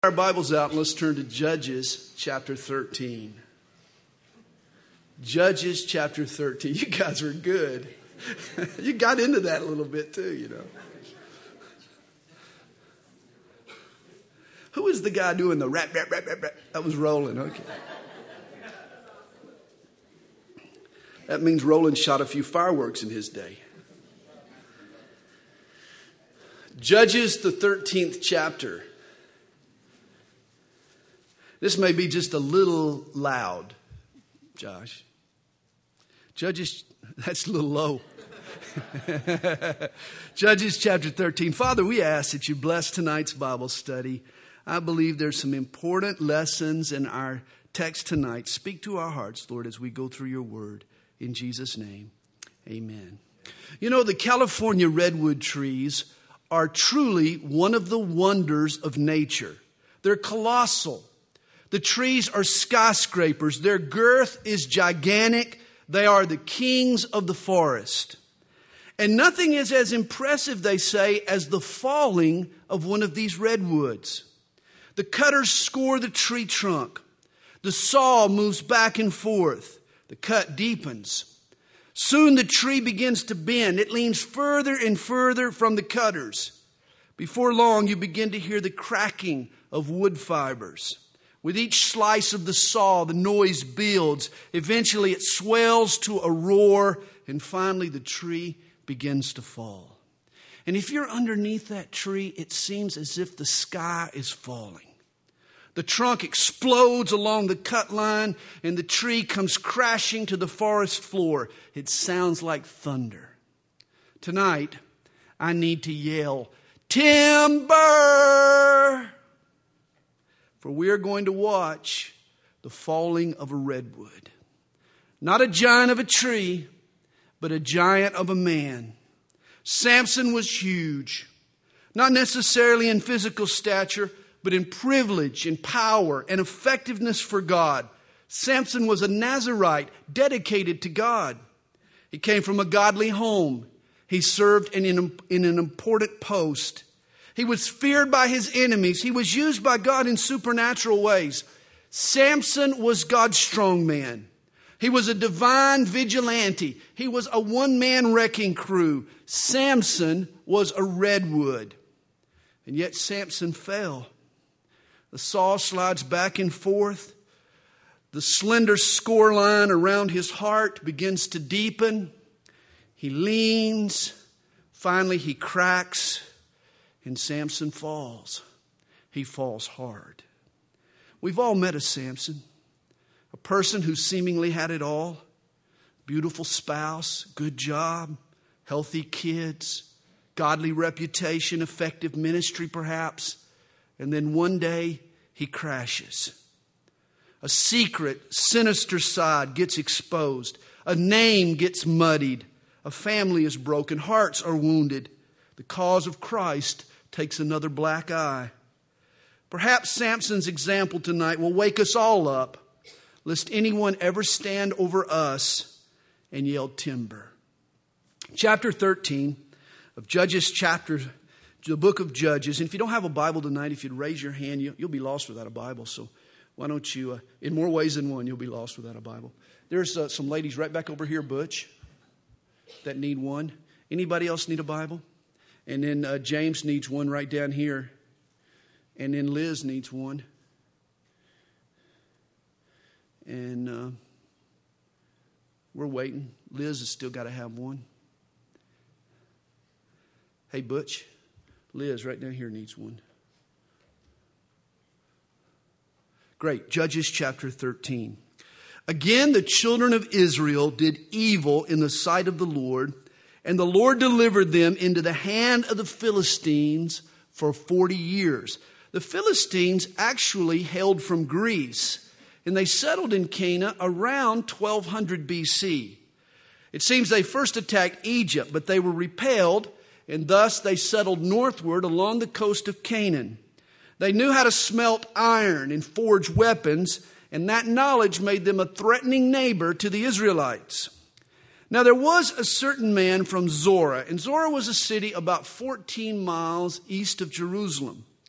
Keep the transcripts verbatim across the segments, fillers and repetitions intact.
Our Bibles out and let's turn to Judges chapter thirteen. Judges chapter thirteen. You guys are good. You got into that a little bit too, you know. Who is the guy doing the rap, rap, rap, rap, rap? That was Roland, okay. That means Roland shot a few fireworks in his day. Judges, the thirteenth chapter. This may be just a little loud, Josh. Judges, that's a little low. Judges chapter thirteen. Father, we ask that you bless tonight's Bible study. I believe there's some important lessons in our text tonight. Speak to our hearts, Lord, as we go through your word. In Jesus' name, amen. You know, the California redwood trees are truly one of the wonders of nature. They're colossal. The trees are skyscrapers. Their girth is gigantic. They are the kings of the forest. And nothing is as impressive, they say, as the falling of one of these redwoods. The cutters score the tree trunk. The saw moves back and forth. The cut deepens. Soon the tree begins to bend. It leans further and further from the cutters. Before long, you begin to hear the cracking of wood fibers. With each slice of the saw, the noise builds. Eventually, it swells to a roar, and finally, the tree begins to fall. And if you're underneath that tree, it seems as if the sky is falling. The trunk explodes along the cut line, and the tree comes crashing to the forest floor. It sounds like thunder. Tonight, I need to yell, "Timber!" For we are going to watch the falling of a redwood. Not a giant of a tree, but a giant of a man. Samson was huge. Not necessarily in physical stature, but in privilege, in power, and effectiveness for God. Samson was a Nazirite dedicated to God. He came from a godly home. He served in an, in an important post. He was feared by his enemies. He was used by God in supernatural ways. Samson was God's strong man. He was a divine vigilante. He was a one-man wrecking crew. Samson was a redwood. And yet Samson fell. The saw slides back and forth. The slender score line around his heart begins to deepen. He leans. Finally, he cracks. And Samson falls. He falls hard. We've all met a Samson. A person who seemingly had it all. Beautiful spouse, good job, healthy kids, godly reputation, effective ministry perhaps. And then one day he crashes. A secret, sinister side gets exposed. A name gets muddied. A family is broken. Hearts are wounded. The cause of Christ takes another black eye. Perhaps Samson's example tonight will wake us all up, lest anyone ever stand over us and yell timber. Chapter thirteen of Judges chapter, the book of Judges. And if you don't have a Bible tonight, if you'd raise your hand, you, you'll be lost without a Bible. So why don't you, uh, in more ways than one, you'll be lost without a Bible. There's uh, some ladies right back over here, Butch, that need one. Anybody else need a Bible? And then uh, James needs one right down here. And then Liz needs one. And uh, we're waiting. Liz has still got to have one. Hey, Butch. Liz right down here needs one. Great. Judges chapter thirteen. Again, the children of Israel did evil in the sight of the Lord. And the Lord delivered them into the hand of the Philistines for forty years. The Philistines actually hailed from Greece, and they settled in Canaan around twelve hundred B C. It seems they first attacked Egypt, but they were repelled, and thus they settled northward along the coast of Canaan. They knew how to smelt iron and forge weapons, and that knowledge made them a threatening neighbor to the Israelites. Now there was a certain man from Zorah, and Zorah was a city about fourteen miles east of Jerusalem.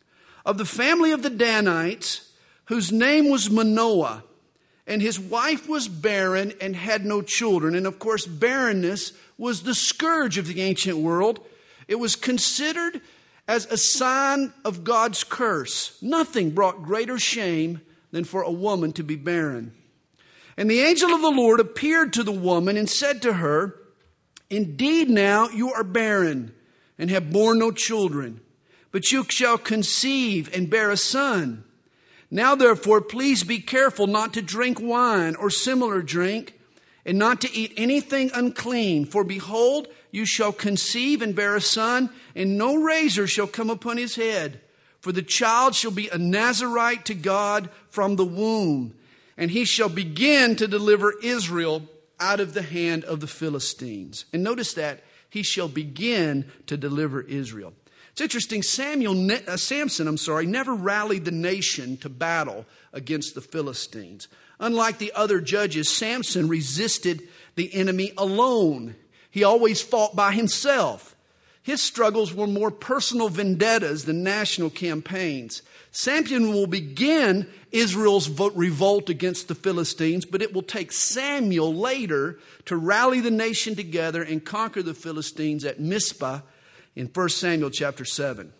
of the family of the Danites, whose name was Manoah. And his wife was barren and had no children. And of course, barrenness was the scourge of the ancient world. It was considered as a sign of God's curse. Nothing brought greater shame than for a woman to be barren. And the angel of the Lord appeared to the woman and said to her, "Indeed now you are barren and have borne no children, but you shall conceive and bear a son. Now therefore please be careful not to drink wine or similar drink, and not to eat anything unclean. For behold, you shall conceive and bear a son, and no razor shall come upon his head. For the child shall be a Nazirite to God from the womb, and he shall begin to deliver Israel out of the hand of the Philistines." And notice that, he shall begin to deliver Israel. It's interesting, Samuel, uh, Samson, I'm sorry, never rallied the nation to battle against the Philistines. Unlike the other judges, Samson resisted the enemy alone. He always fought by himself. His struggles were more personal vendettas than national campaigns. Samson will begin Israel's revolt against the Philistines, but it will take Samuel later to rally the nation together and conquer the Philistines at Mizpah in First Samuel chapter seven.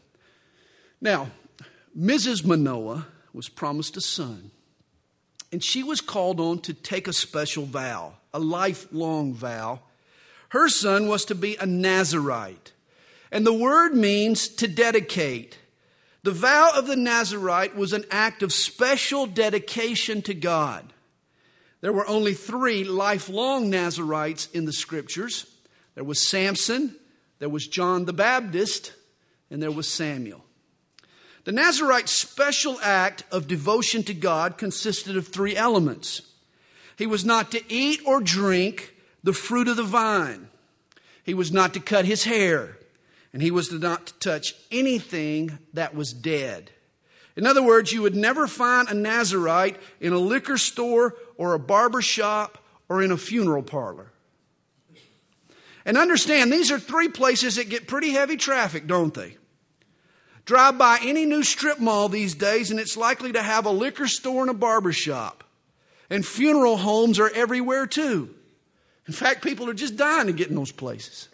Now, Missus Manoah was promised a son, and she was called on to take a special vow, a lifelong vow. Her son was to be a Nazirite, and the word means to dedicate. The vow of the Nazirite was an act of special dedication to God. There were only three lifelong Nazirites in the scriptures. There was Samson, there was John the Baptist, and there was Samuel. The Nazirite's special act of devotion to God consisted of three elements. He was not to eat or drink the fruit of the vine. He was not to cut his hair. And he was not to touch anything that was dead. In other words, you would never find a Nazirite in a liquor store or a barber shop or in a funeral parlor. And understand, these are three places that get pretty heavy traffic, don't they? Drive by any new strip mall these days and it's likely to have a liquor store and a barber shop. And funeral homes are everywhere too. In fact, people are just dying to get in those places.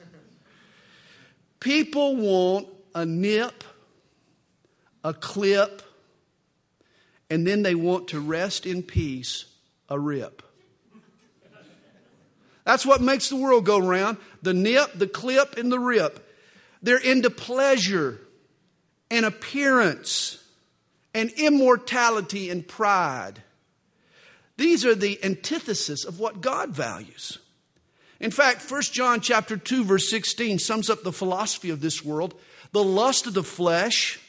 People want a nip, a clip, and then they want to rest in peace, a rip. That's what makes the world go round. The nip, the clip, and the rip. They're into pleasure and appearance and immortality and pride. These are the antithesis of what God values. In fact, First John chapter two, verse sixteen sums up the philosophy of this world. The lust of the flesh,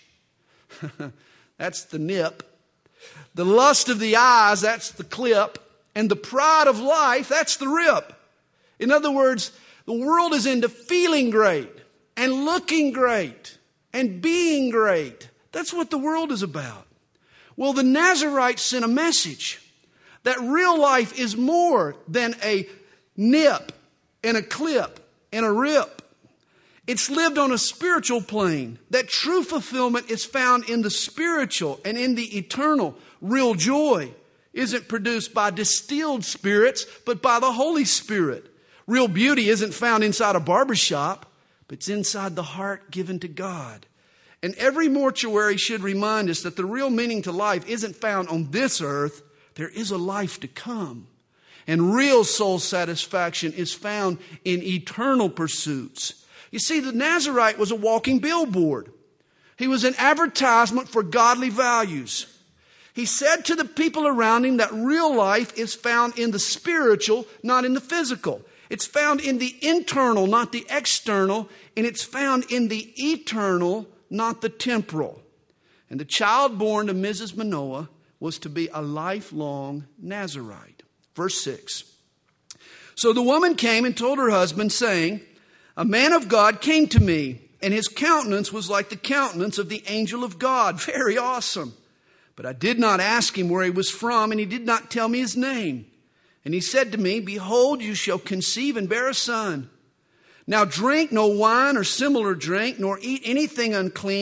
that's the nip. The lust of the eyes, that's the clip. And the pride of life, that's the rip. In other words, the world is into feeling great and looking great and being great. That's what the world is about. Well, the Nazirites sent a message that real life is more than a nip and a clip and a rip. It's lived on a spiritual plane. That true fulfillment is found in the spiritual and in the eternal. Real joy isn't produced by distilled spirits, but by the Holy Spirit. Real beauty isn't found inside a barbershop, but it's inside the heart given to God. And every mortuary should remind us that the real meaning to life isn't found on this earth. There is a life to come. And real soul satisfaction is found in eternal pursuits. You see, the Nazirite was a walking billboard. He was an advertisement for godly values. He said to the people around him that real life is found in the spiritual, not in the physical. It's found in the internal, not the external. And it's found in the eternal, not the temporal. And the child born to Missus Manoah was to be a lifelong Nazirite. Verse six. So the woman came and told her husband, saying, "A man of God came to me, and his countenance was like the countenance of the angel of God." Very awesome. "But I did not ask him where he was from, and he did not tell me his name. And he said to me, Behold, you shall conceive and bear a son. Now drink no wine or similar drink, nor eat anything unclean,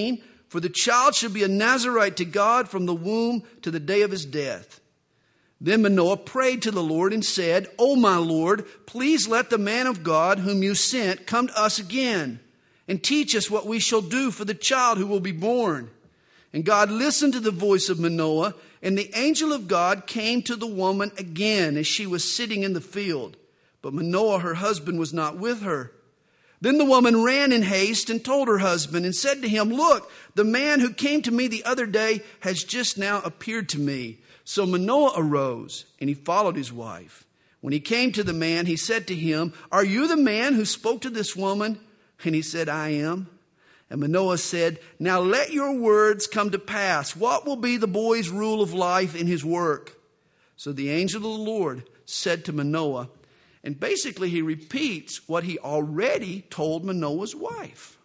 for the child shall be a Nazarite to God from the womb to the day of his death." Then Manoah prayed to the Lord and said, "O my Lord, please let the man of God whom you sent come to us again and teach us what we shall do for the child who will be born." And God listened to the voice of Manoah, and the angel of God came to the woman again as she was sitting in the field. But Manoah, her husband, was not with her. Then the woman ran in haste and told her husband and said to him, "Look, the man who came to me the other day has just now appeared to me." So Manoah arose and he followed his wife. When he came to the man, he said to him, "Are you the man who spoke to this woman?" And he said, "I am." And Manoah said, "Now let your words come to pass. What will be the boy's rule of life in his work?" So the angel of the Lord said to Manoah, and basically he repeats what he already told Manoah's wife.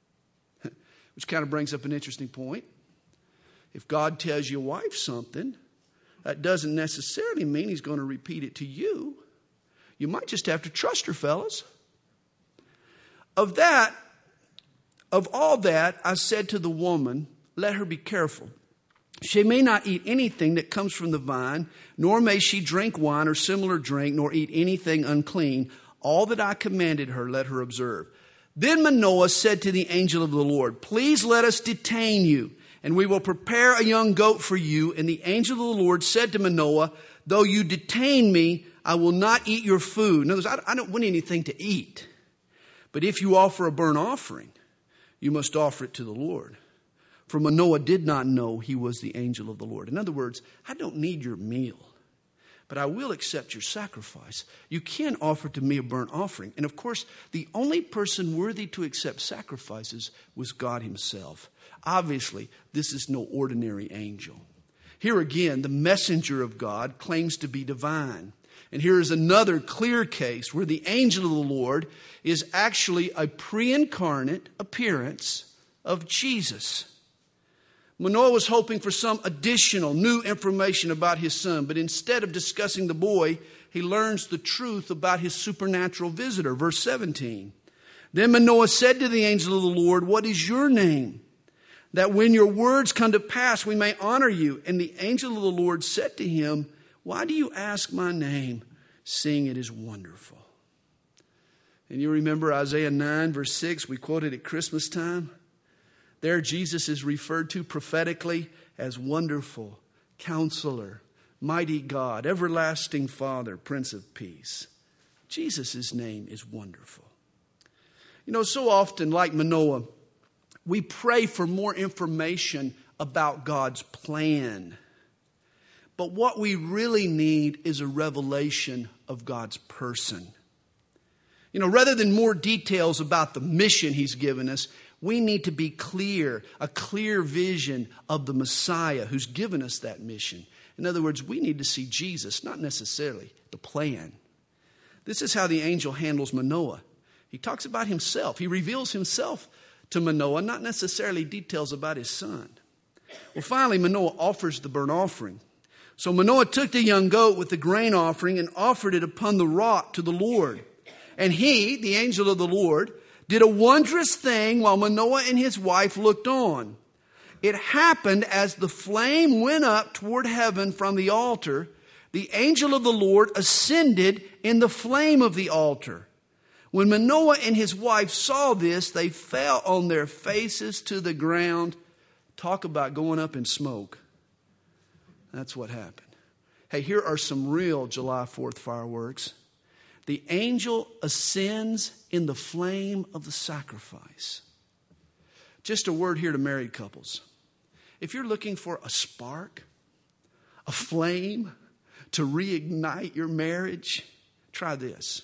Which kind of brings up an interesting point. If God tells your wife something, that doesn't necessarily mean he's going to repeat it to you. You might just have to trust her, fellas. Of that, of all that, I said to the woman, "Let her be careful. She may not eat anything that comes from the vine, nor may she drink wine or similar drink, nor eat anything unclean. All that I commanded her, let her observe." Then Manoah said to the angel of the Lord, "Please let us detain you, and we will prepare a young goat for you." And the angel of the Lord said to Manoah, "Though you detain me, I will not eat your food." In other words, I don't want anything to eat. But if you offer a burnt offering, you must offer it to the Lord. For Manoah did not know he was the angel of the Lord. In other words, I don't need your meal, but I will accept your sacrifice. You can offer to me a burnt offering. And of course, the only person worthy to accept sacrifices was God himself. Obviously, this is no ordinary angel. Here again, the messenger of God claims to be divine. And here is another clear case where the angel of the Lord is actually a pre-incarnate appearance of Jesus. Manoah was hoping for some additional new information about his son, but instead of discussing the boy, he learns the truth about his supernatural visitor. Verse seventeen. Then Manoah said to the angel of the Lord, "What is your name? That when your words come to pass, we may honor you." And the angel of the Lord said to him, "Why do you ask my name, seeing it is wonderful?" And you remember Isaiah nine, verse six, we quoted at Christmas time. There Jesus is referred to prophetically as Wonderful, Counselor, Mighty God, Everlasting Father, Prince of Peace. Jesus' name is Wonderful. You know, so often, like Manoah, we pray for more information about God's plan. But what we really need is a revelation of God's person. You know, rather than more details about the mission he's given us, we need to be clear, a clear vision of the Messiah who's given us that mission. In other words, we need to see Jesus, not necessarily the plan. This is how the angel handles Manoah. He talks about himself. He reveals himself to Manoah, not necessarily details about his son. Well, finally, Manoah offers the burnt offering. So Manoah took the young goat with the grain offering and offered it upon the rock to the Lord. And he, the angel of the Lord, did a wondrous thing while Manoah and his wife looked on. It happened as the flame went up toward heaven from the altar, the angel of the Lord ascended in the flame of the altar. When Manoah and his wife saw this, they fell on their faces to the ground. Talk about going up in smoke. That's what happened. Hey, here are some real July fourth fireworks. The angel ascends in the flame of the sacrifice. Just a word here to married couples. If you're looking for a spark, a flame to reignite your marriage, try this.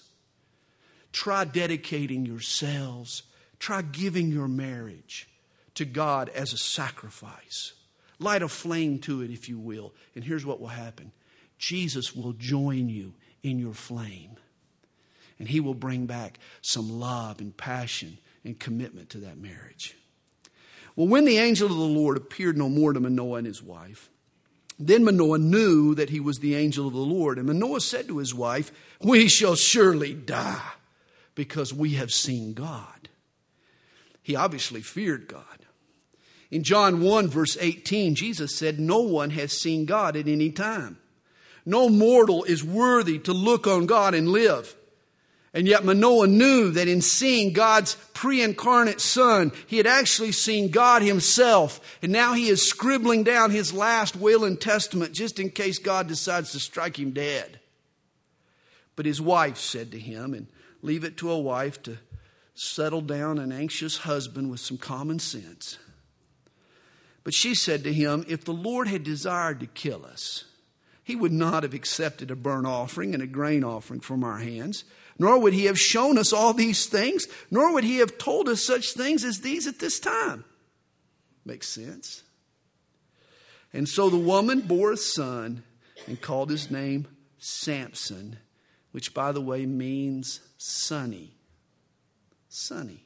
Try dedicating yourselves. Try giving your marriage to God as a sacrifice. Light a flame to it, if you will. And here's what will happen. Jesus will join you in your flame. And he will bring back some love and passion and commitment to that marriage. Well, when the angel of the Lord appeared no more to Manoah and his wife, then Manoah knew that he was the angel of the Lord. And Manoah said to his wife, "We shall surely die because we have seen God." He obviously feared God. In John one, verse eighteen, Jesus said, no one has seen God at any time. No mortal is worthy to look on God and live. And yet Manoah knew that in seeing God's pre-incarnate Son, he had actually seen God himself. And now he is scribbling down his last will and testament just in case God decides to strike him dead. But his wife said to him, and leave it to a wife to settle down an anxious husband with some common sense. But she said to him, if the Lord had desired to kill us, he would not have accepted a burnt offering and a grain offering from our hands. Nor would he have shown us all these things, nor would he have told us such things as these at this time. Makes sense. And so the woman bore a son and called his name Samson, which, by the way, means sunny. Sunny.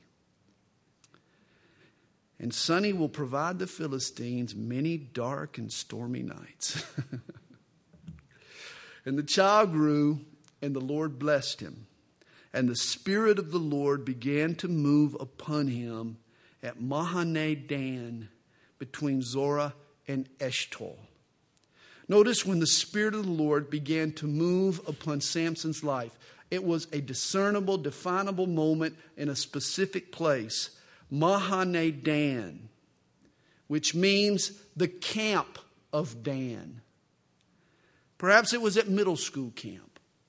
And sunny will provide the Philistines many dark and stormy nights. And the child grew, and the Lord blessed him. And the Spirit of the Lord began to move upon him at Mahane Dan between Zorah and Eshtaol. Notice when the Spirit of the Lord began to move upon Samson's life, it was a discernible, definable moment in a specific place. Mahane Dan, which means the camp of Dan. Perhaps it was at middle school camp.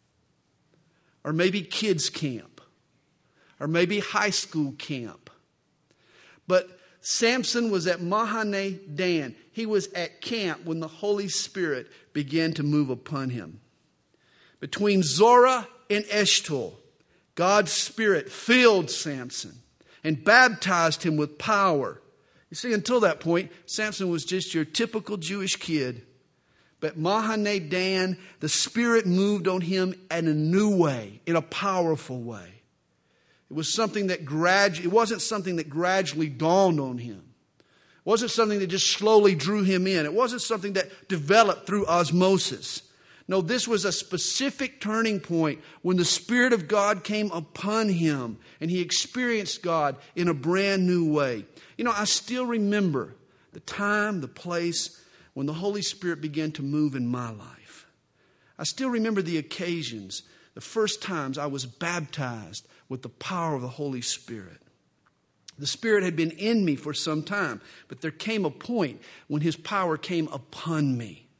Or maybe kids camp. Or maybe high school camp. But Samson was at Mahane Dan. He was at camp when the Holy Spirit began to move upon him. Between Zorah and Eshtaol, God's Spirit filled Samson and baptized him with power. You see, until that point, Samson was just your typical Jewish kid. But Mahane Dan, the Spirit moved on him in a new way, in a powerful way. It was something that gradu- it wasn't something that gradually dawned on him. It wasn't something that just slowly drew him in. It wasn't something that developed through osmosis. No, this was a specific turning point when the Spirit of God came upon him and he experienced God in a brand new way. You know, I still remember the time, the place, when the Holy Spirit began to move in my life. I still remember the occasions, the first times I was baptized with the power of the Holy Spirit. The Spirit had been in me for some time, but there came a point when His power came upon me.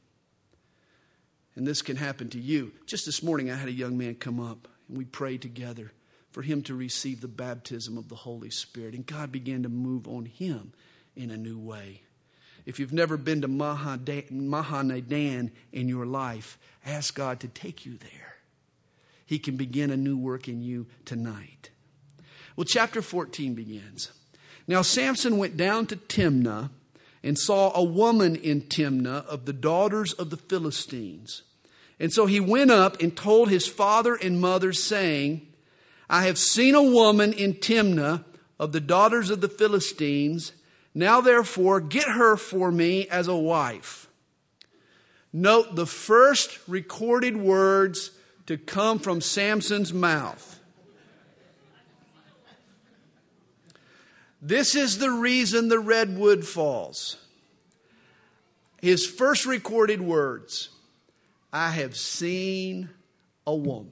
And this can happen to you. Just this morning I had a young man come up and we prayed together for him to receive the baptism of the Holy Spirit. And God began to move on him in a new way. If you've never been to Mahane Dan in your life, ask God to take you there. He can begin a new work in you tonight. Well, chapter fourteen begins. Now Samson went down to Timnah and saw a woman in Timnah of the daughters of the Philistines. And so he went up and told his father and mother, saying, I have seen a woman in Timnah of the daughters of the Philistines. Now, therefore, get her for me as a wife. Note the first recorded words to come from Samson's mouth. This is the reason the redwood falls. His first recorded words, I have seen a woman.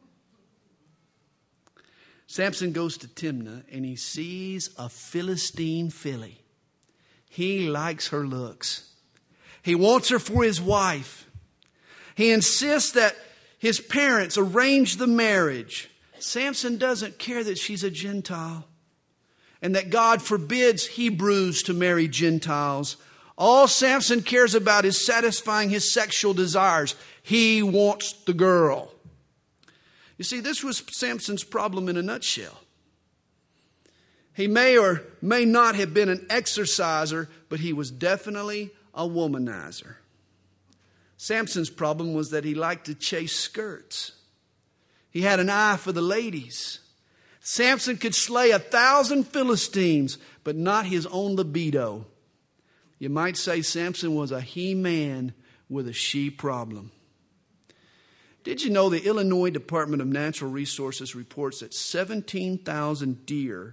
Samson goes to Timnah and he sees a Philistine filly. He likes her looks. He wants her for his wife. He insists that his parents arrange the marriage. Samson doesn't care that she's a Gentile and that God forbids Hebrews to marry Gentiles. All Samson cares about is satisfying his sexual desires. He wants the girl. You see, this was Samson's problem in a nutshell. He may or may not have been an exerciser, but he was definitely a womanizer. Samson's problem was that he liked to chase skirts. He had an eye for the ladies. Samson could slay a thousand Philistines, but not his own libido. You might say Samson was a he-man with a she problem. Did you know the Illinois Department of Natural Resources reports that seventeen thousand deer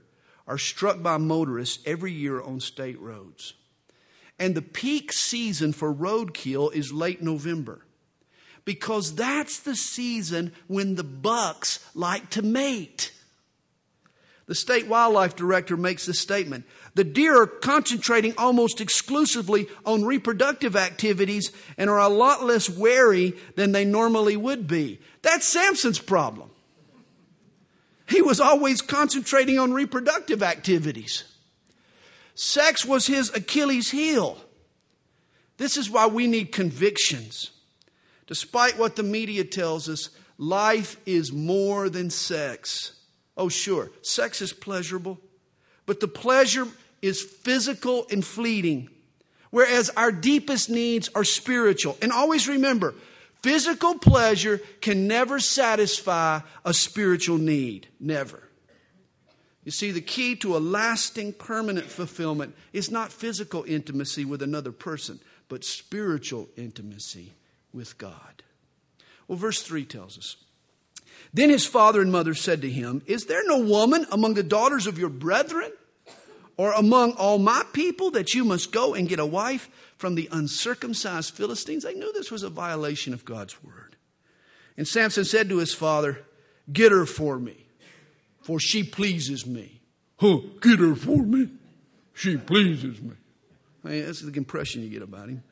are struck by motorists every year on state roads. And the peak season for roadkill is late November, because that's the season when the bucks like to mate. The state wildlife director makes this statement: the deer are concentrating almost exclusively on reproductive activities and are a lot less wary than they normally would be. That's Samson's problem. He was always concentrating on reproductive activities. Sex was his Achilles heel. This is why we need convictions. Despite what the media tells us, life is more than sex. Oh, sure, sex is pleasurable, but the pleasure is physical and fleeting, whereas our deepest needs are spiritual. And always remember, physical pleasure can never satisfy a spiritual need. Never. You see, the key to a lasting, permanent fulfillment is not physical intimacy with another person, but spiritual intimacy with God. Well, verse three tells us, then his father and mother said to him, is there no woman among the daughters of your brethren or among all my people that you must go and get a wife from the uncircumcised Philistines? They knew this was a violation of God's word. And Samson said to his father, get her for me, for she pleases me. Huh, get her for me. She pleases me. I mean, that's the impression you get about him.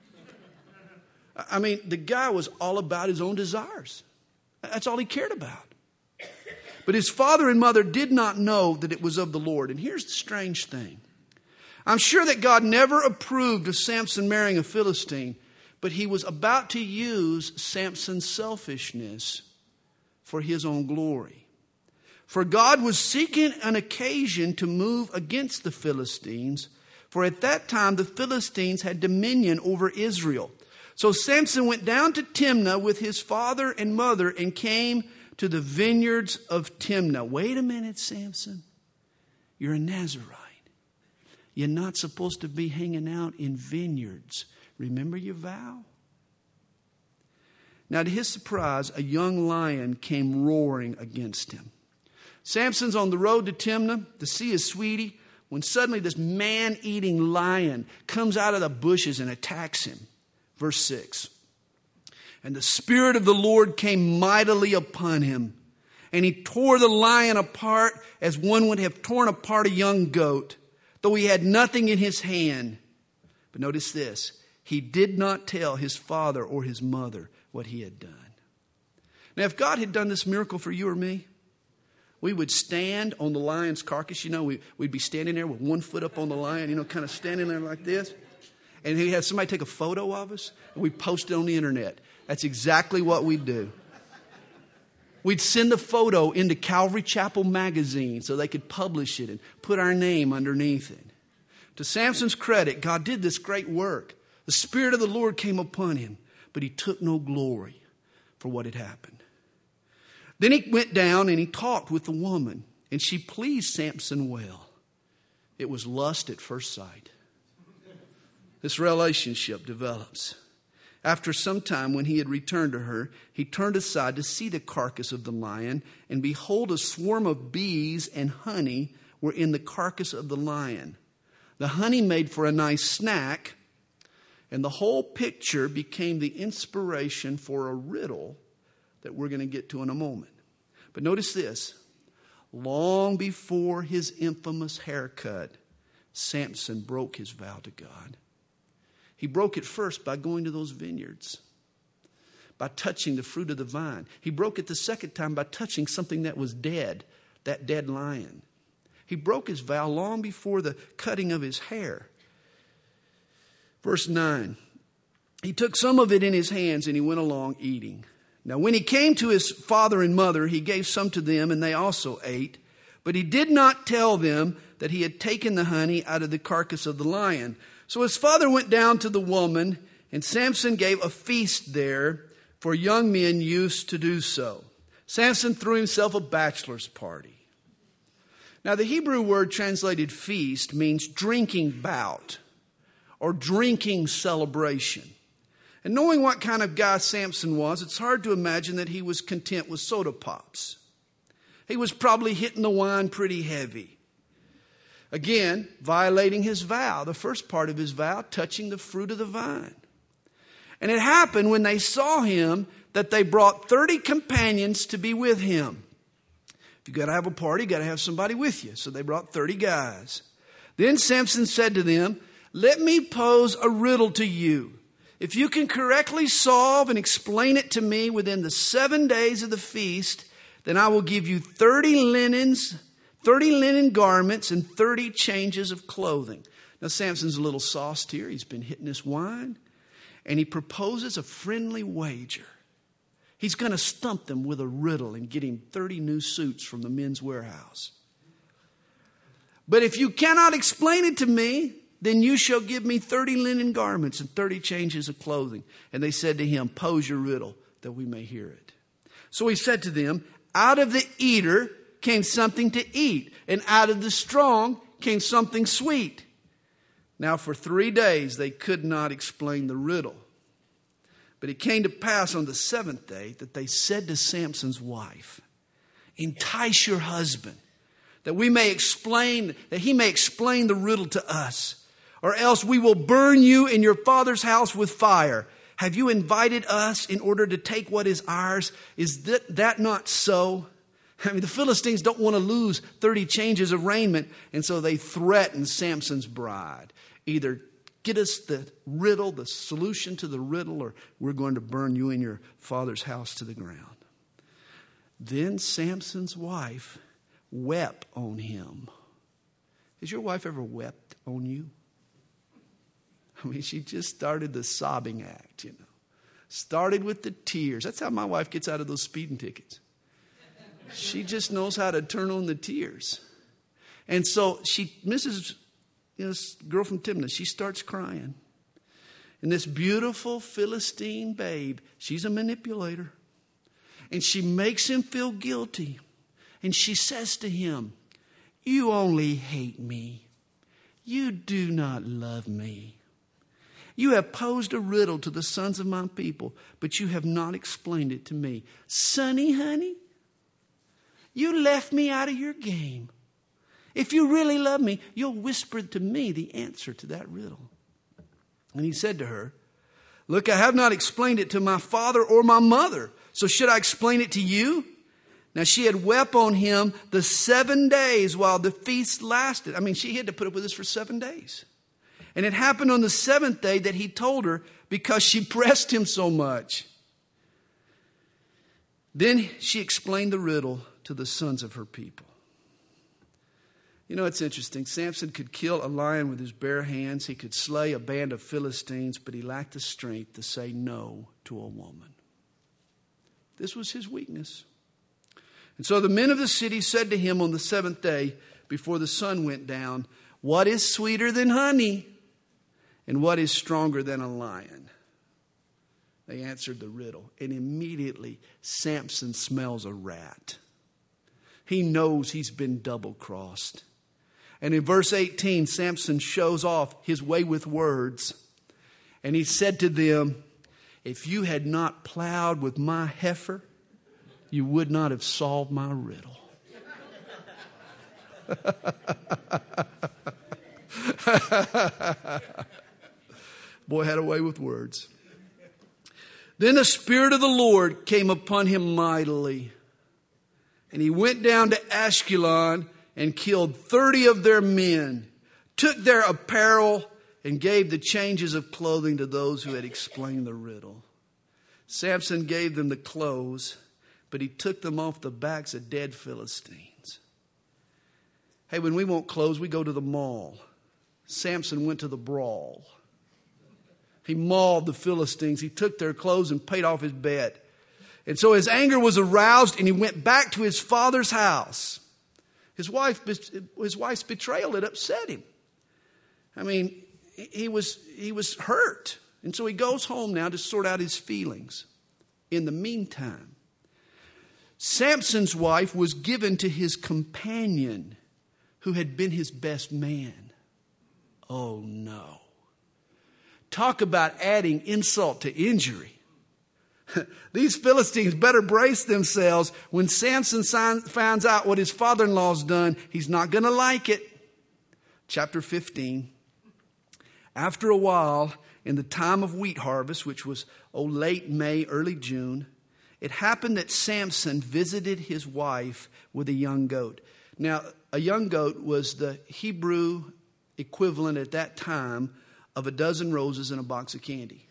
I mean, the guy was all about his own desires. That's all he cared about. But his father and mother did not know that it was of the Lord. And here's the strange thing. I'm sure that God never approved of Samson marrying a Philistine, but he was about to use Samson's selfishness for his own glory. For God was seeking an occasion to move against the Philistines, for at that time the Philistines had dominion over Israel. So Samson went down to Timnah with his father and mother and came to the vineyards of Timnah. Wait a minute, Samson. You're a Nazirite. You're not supposed to be hanging out in vineyards. Remember your vow? Now, to his surprise, a young lion came roaring against him. Samson's on the road to Timnah to see his sweetie when suddenly this man-eating lion comes out of the bushes and attacks him. Verse six, and the Spirit of the Lord came mightily upon him, and he tore the lion apart as one would have torn apart a young goat, though he had nothing in his hand. But notice this, he did not tell his father or his mother what he had done. Now, if God had done this miracle for you or me, we would stand on the lion's carcass. You know, we, we'd be standing there with one foot up on the lion, you know, kind of standing there like this. And he had somebody take a photo of us, and we post it on the internet. That's exactly what we'd do. We'd send the photo into Calvary Chapel magazine so they could publish it and put our name underneath it. To Samson's credit, God did this great work. The Spirit of the Lord came upon him, but he took no glory for what had happened. Then he went down and he talked with the woman, and she pleased Samson well. It was lust at first sight. This relationship develops. After some time, when he had returned to her, he turned aside to see the carcass of the lion, and behold, a swarm of bees and honey were in the carcass of the lion. The honey made for a nice snack, and the whole picture became the inspiration for a riddle that we're going to get to in a moment. But notice this. Long before his infamous haircut, Samson broke his vow to God. He broke it first by going to those vineyards, by touching the fruit of the vine. He broke it the second time by touching something that was dead, that dead lion. He broke his vow long before the cutting of his hair. Verse nine, he took some of it in his hands and he went along eating. Now when he came to his father and mother, he gave some to them and they also ate. But he did not tell them that he had taken the honey out of the carcass of the lion. So his father went down to the woman, and Samson gave a feast there, for young men used to do so. Samson threw himself a bachelor's party. Now the Hebrew word translated feast means drinking bout or drinking celebration. And knowing what kind of guy Samson was, it's hard to imagine that he was content with soda pops. He was probably hitting the wine pretty heavy. Again, violating his vow, the first part of his vow, touching the fruit of the vine. And it happened when they saw him that they brought thirty companions to be with him. If you got to have a party, you got to have somebody with you. So they brought thirty guys. Then Samson said to them, "Let me pose a riddle to you. If you can correctly solve and explain it to me within the seven days of the feast, then I will give you thirty linens, thirty linen garments and thirty changes of clothing." Now Samson's a little sauced here. He's been hitting this wine. And he proposes a friendly wager. He's going to stump them with a riddle and get him thirty new suits from the Men's Warehouse. "But if you cannot explain it to me, then you shall give me thirty linen garments and thirty changes of clothing." And they said to him, "Pose your riddle that we may hear it." So he said to them, "Out of the eater came something to eat, and out of the strong came something sweet." Now for three days they could not explain the riddle. But it came to pass on the seventh day that they said to Samson's wife, "Entice your husband, that we may explain, that he may explain the riddle to us, or else we will burn you and your father's house with fire. Have you invited us in order to take what is ours? Is that, that not so?" I mean, the Philistines don't want to lose thirty changes of raiment, and so they threaten Samson's bride. Either get us the riddle, the solution to the riddle, or we're going to burn you and your father's house to the ground. Then Samson's wife wept on him. Has your wife ever wept on you? I mean, she just started the sobbing act, you know. Started with the tears. That's how my wife gets out of those speeding tickets. She just knows how to turn on the tears. And so she, Missus You know, this girl from Timnah, she starts crying. And this beautiful Philistine babe, she's a manipulator. And she makes him feel guilty. And she says to him, "You only hate me. You do not love me. You have posed a riddle to the sons of my people, but you have not explained it to me. Sonny, honey, you left me out of your game. If you really love me, you'll whisper to me the answer to that riddle." And he said to her, "Look, I have not explained it to my father or my mother. So should I explain it to you?" Now she had wept on him the seven days while the feast lasted. I mean, she had to put up with this for seven days. And it happened on the seventh day that he told her because she pressed him so much. Then she explained the riddle to the sons of her people. You know, it's interesting. Samson could kill a lion with his bare hands. He could slay a band of Philistines, but he lacked the strength to say no to a woman. This was his weakness. And so the men of the city said to him on the seventh day, before the sun went down, "What is sweeter than honey? And what is stronger than a lion?" They answered the riddle. And immediately Samson smells a rat. He knows he's been double-crossed. And in verse eighteen, Samson shows off his way with words. And he said to them, "If you had not plowed with my heifer, you would not have solved my riddle." Boy had a way with words. Then the Spirit of the Lord came upon him mightily. And he went down to Ashkelon and killed thirty of their men, took their apparel, and gave the changes of clothing to those who had explained the riddle. Samson gave them the clothes, but he took them off the backs of dead Philistines. Hey, when we want clothes, we go to the mall. Samson went to the brawl. He mauled the Philistines. He took their clothes and paid off his bet. And so his anger was aroused, and he went back to his father's house. His wife, his wife's betrayal had upset him. I mean, he was, he was hurt. And so he goes home now to sort out his feelings. In the meantime, Samson's wife was given to his companion who had been his best man. Oh no. Talk about adding insult to injury. These Philistines better brace themselves. When Samson finds out what his father-in-law's done, he's not going to like it. chapter fifteen. After a while, in the time of wheat harvest, which was oh, late May, early June, it happened that Samson visited his wife with a young goat. Now, a young goat was the Hebrew equivalent at that time of a dozen roses and a box of candy.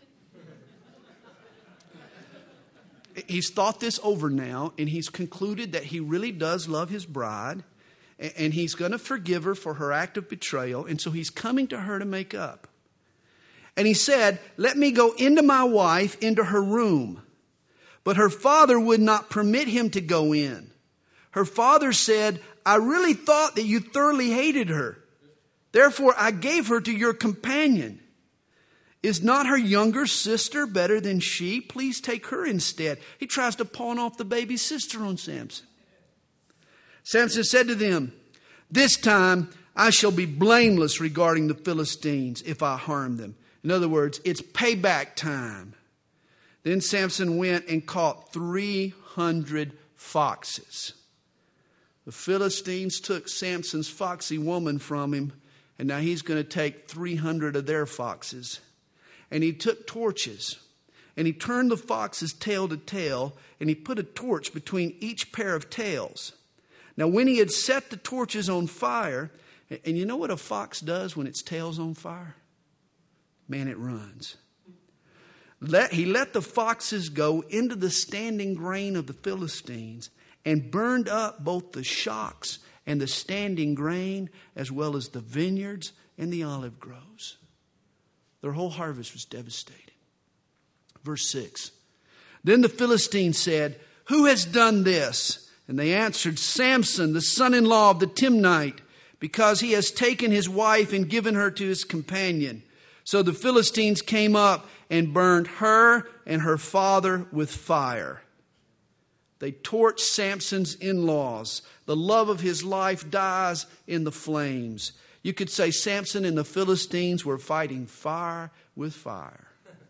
He's thought this over now, and he's concluded that he really does love his bride, and he's going to forgive her for her act of betrayal, and so he's coming to her to make up. And he said, "Let me go into my wife, into her room." But her father would not permit him to go in. Her father said, "I really thought that you thoroughly hated her. Therefore, I gave her to your companion. Is not her younger sister better than she? Please take her instead." He tries to pawn off the baby sister on Samson. Samson said to them, "This time I shall be blameless regarding the Philistines if I harm them." In other words, it's payback time. Then Samson went and caught three hundred foxes. The Philistines took Samson's foxy woman from him, and now he's going to take three hundred of their foxes. And he took torches, and he turned the foxes tail to tail, and he put a torch between each pair of tails. Now when he had set the torches on fire, and you know what a fox does when its tail's on fire? Man, it runs. Let, he let the foxes go into the standing grain of the Philistines and burned up both the shocks and the standing grain, as well as the vineyards and the olive groves. Their whole harvest was devastated. Verse six. Then the Philistines said, "Who has done this?" And they answered, "Samson, the son-in-law of the Timnite, because he has taken his wife and given her to his companion." So the Philistines came up and burned her and her father with fire. They torched Samson's in-laws. The love of his life dies in the flames. You could say Samson and the Philistines were fighting fire with fire.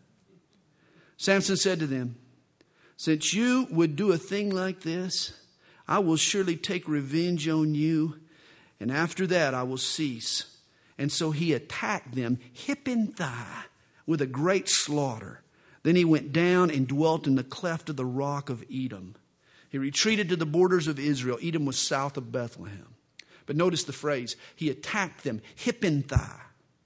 Samson said to them, "Since you would do a thing like this, I will surely take revenge on you, and after that I will cease." And so he attacked them hip and thigh with a great slaughter. Then he went down and dwelt in the cleft of the rock of Edom. He retreated to the borders of Israel. Edom was south of Bethlehem. But notice the phrase, he attacked them hip and thigh.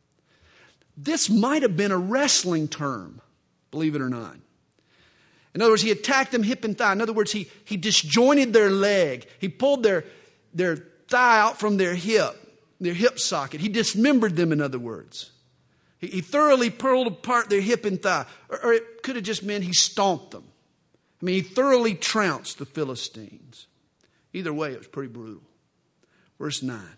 This might have been a wrestling term, believe it or not. In other words, he attacked them hip and thigh. In other words, he, he disjointed their leg. He pulled their, their thigh out from their hip, their hip socket. He dismembered them, in other words. He, he thoroughly pulled apart their hip and thigh. Or, or it could have just meant he stomped them. I mean, he thoroughly trounced the Philistines. Either way, it was pretty brutal. Verse nine.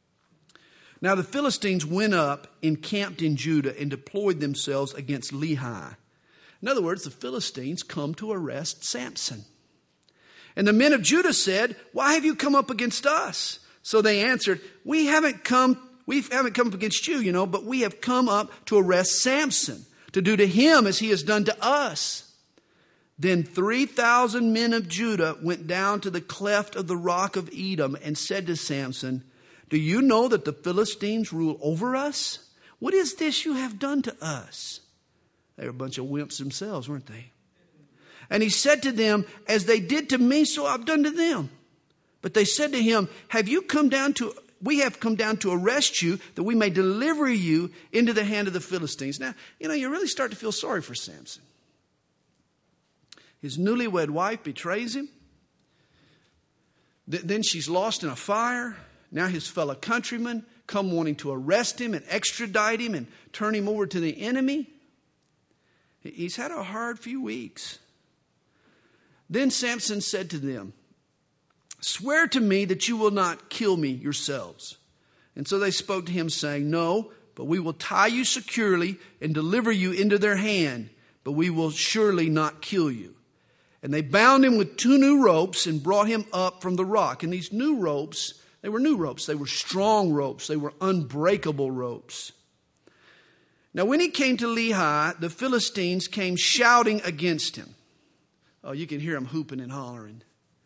Now the Philistines went up, encamped in Judah, and deployed themselves against Lehi. In other words, the Philistines come to arrest Samson. And the men of Judah said, "Why have you come up against us?" So they answered, "We haven't come, we haven't come up against you, you know, but we have come up to arrest Samson, to do to him as he has done to us." Then three thousand men of Judah went down to the cleft of the rock of Edom and said to Samson, "Do you know that the Philistines rule over us? What is this you have done to us?" They were a bunch of wimps themselves, weren't they? And he said to them, "As they did to me, so I've done to them." But they said to him, "Have you come down to, we have come down to arrest you, that we may deliver you into the hand of the Philistines." Now, you know, you really start to feel sorry for Samson. His newlywed wife betrays him. Th- then she's lost in a fire. Now his fellow countrymen come wanting to arrest him and extradite him and turn him over to the enemy. He's had a hard few weeks. Then Samson said to them, "Swear to me that you will not kill me yourselves." And so they spoke to him, saying, "No, but we will tie you securely and deliver you into their hand, but we will surely not kill you." And they bound him with two new ropes and brought him up from the rock. And these new ropes, they were new ropes. They were strong ropes. They were unbreakable ropes. Now when he came to Lehi, the Philistines came shouting against him. Oh, you can hear them hooping and hollering.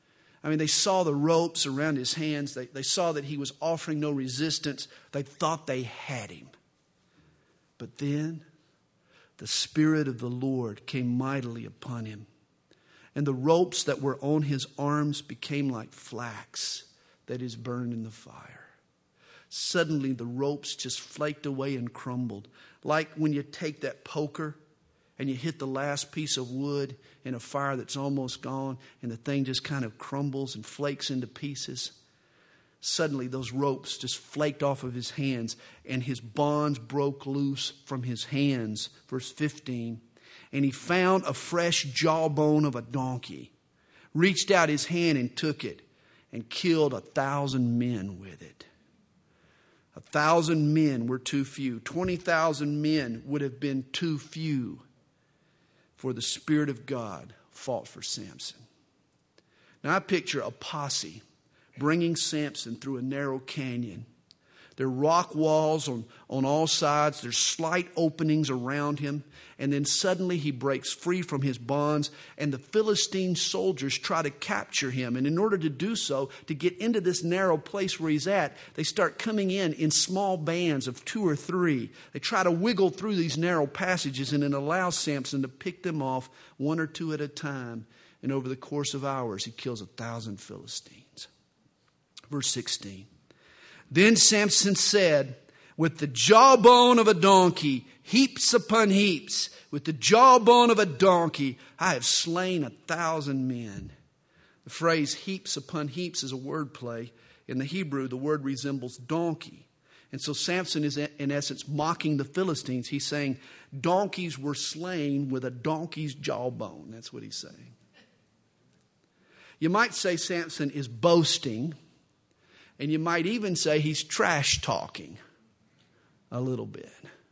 I mean, they saw the ropes around his hands. They, they saw that he was offering no resistance. They thought they had him. But then the Spirit of the Lord came mightily upon him. And the ropes that were on his arms became like flax that is burned in the fire. Suddenly the ropes just flaked away and crumbled. Like when you take that poker and you hit the last piece of wood in a fire that's almost gone, and the thing just kind of crumbles and flakes into pieces. Suddenly those ropes just flaked off of his hands, and his bonds broke loose from his hands. Verse fifteen. And he found a fresh jawbone of a donkey, reached out his hand and took it, and killed a thousand men with it. A thousand men were too few. Twenty thousand men would have been too few. For the Spirit of God fought for Samson. Now I picture a posse bringing Samson through a narrow canyon. There are rock walls on, on all sides. There's slight openings around him. And then suddenly he breaks free from his bonds, and the Philistine soldiers try to capture him. And in order to do so, to get into this narrow place where he's at, they start coming in in small bands of two or three. They try to wiggle through these narrow passages, and it allows Samson to pick them off one or two at a time. And over the course of hours, he kills a thousand Philistines. Verse sixteen. Then Samson said, with the jawbone of a donkey, heaps upon heaps, with the jawbone of a donkey, I have slain a thousand men. The phrase heaps upon heaps is a word play. In the Hebrew, the word resembles donkey. And so Samson is in essence mocking the Philistines. He's saying donkeys were slain with a donkey's jawbone. That's what he's saying. You might say Samson is boasting. And you might even say he's trash talking a little bit.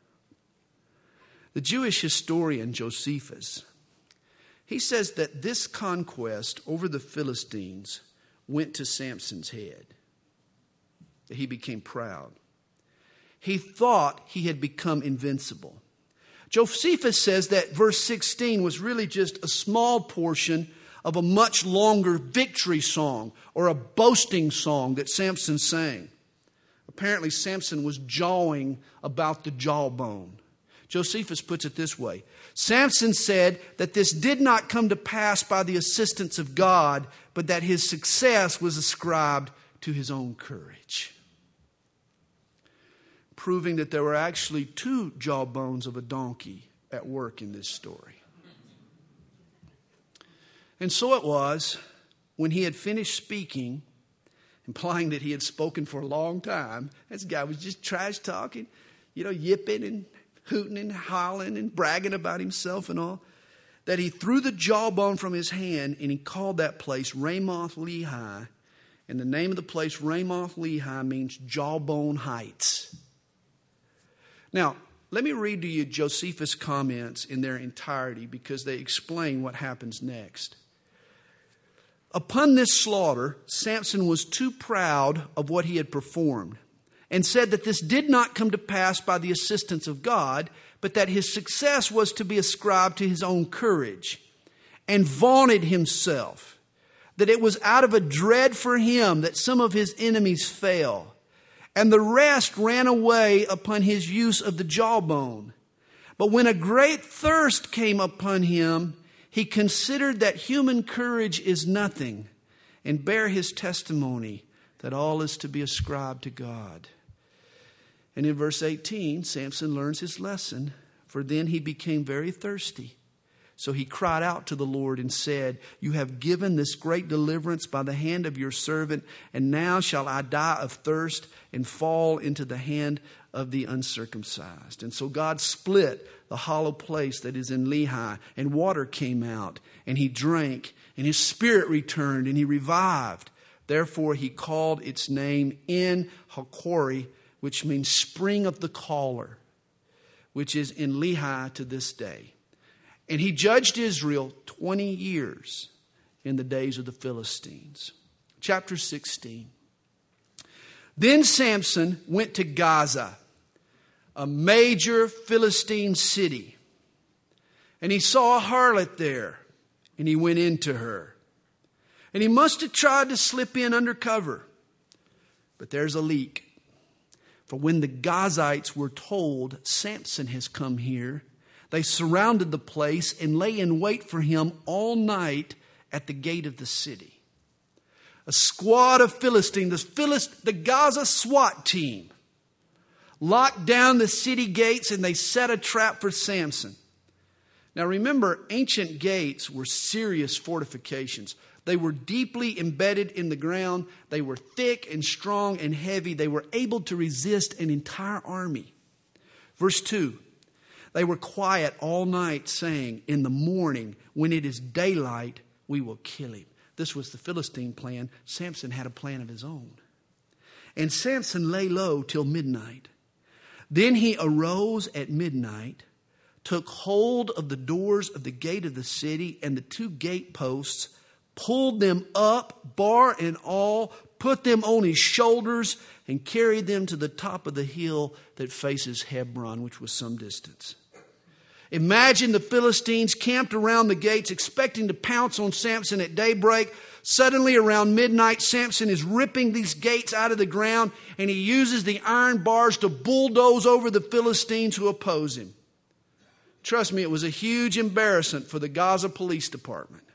The Jewish historian Josephus, he says that this conquest over the Philistines went to Samson's head. That he became proud. He thought he had become invincible. Josephus says that verse sixteen was really just a small portion of a much longer victory song or a boasting song that Samson sang. Apparently Samson was jawing about the jawbone. Josephus puts it this way. Samson said that this did not come to pass by the assistance of God, but that his success was ascribed to his own courage. Proving that there were actually two jawbones of a donkey at work in this story. And so it was, when he had finished speaking, implying that he had spoken for a long time, this guy was just trash talking, you know, yipping and hooting and howling and bragging about himself and all, that he threw the jawbone from his hand, and he called that place Ramoth Lehi. And the name of the place, Ramoth Lehi, means Jawbone Heights. Now, let me read to you Josephus' comments in their entirety, because they explain what happens next. Upon this slaughter, Samson was too proud of what he had performed, and said that this did not come to pass by the assistance of God, but that his success was to be ascribed to his own courage, and vaunted himself that it was out of a dread for him that some of his enemies fell, and the rest ran away upon his use of the jawbone. But when a great thirst came upon him, he considered that human courage is nothing, and bare his testimony that all is to be ascribed to God. And in verse eighteen, Samson learns his lesson, for then he became very thirsty. So he cried out to the Lord and said, you have given this great deliverance by the hand of your servant, and now shall I die of thirst and fall into the hand of the uncircumcised. And so God split the hollow place that is in Lehi, and water came out, and he drank, and his spirit returned, and he revived. Therefore he called its name En Hakkore, which means spring of the caller, which is in Lehi to this day. And he judged Israel twenty years in the days of the Philistines. Chapter sixteen. Then Samson went to Gaza, a major Philistine city. And he saw a harlot there, and he went into her. And he must have tried to slip in undercover. But there's a leak. For when the Gazites were told, Samson has come here, they surrounded the place and lay in wait for him all night at the gate of the city. A squad of Philistines, the, Philist, the Gaza SWAT team, locked down the city gates and they set a trap for Samson. Now remember, ancient gates were serious fortifications. They were deeply embedded in the ground. They were thick and strong and heavy. They were able to resist an entire army. Verse two, they were quiet all night, saying, in the morning, when it is daylight, we will kill him. This was the Philistine plan. Samson had a plan of his own. And Samson lay low till midnight. Then he arose at midnight, took hold of the doors of the gate of the city and the two gate posts, pulled them up, bar and all, put them on his shoulders, and carried them to the top of the hill that faces Hebron, which was some distance. Imagine the Philistines camped around the gates, expecting to pounce on Samson at daybreak. Suddenly, around midnight, Samson is ripping these gates out of the ground, and he uses the iron bars to bulldoze over the Philistines who oppose him. Trust me, it was a huge embarrassment for the Gaza Police Department.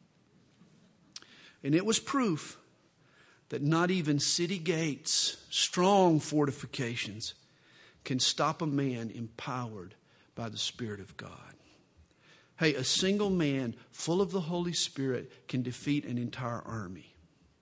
And it was proof that not even city gates, strong fortifications, can stop a man empowered by the Spirit of God. Hey, a single man full of the Holy Spirit can defeat an entire army.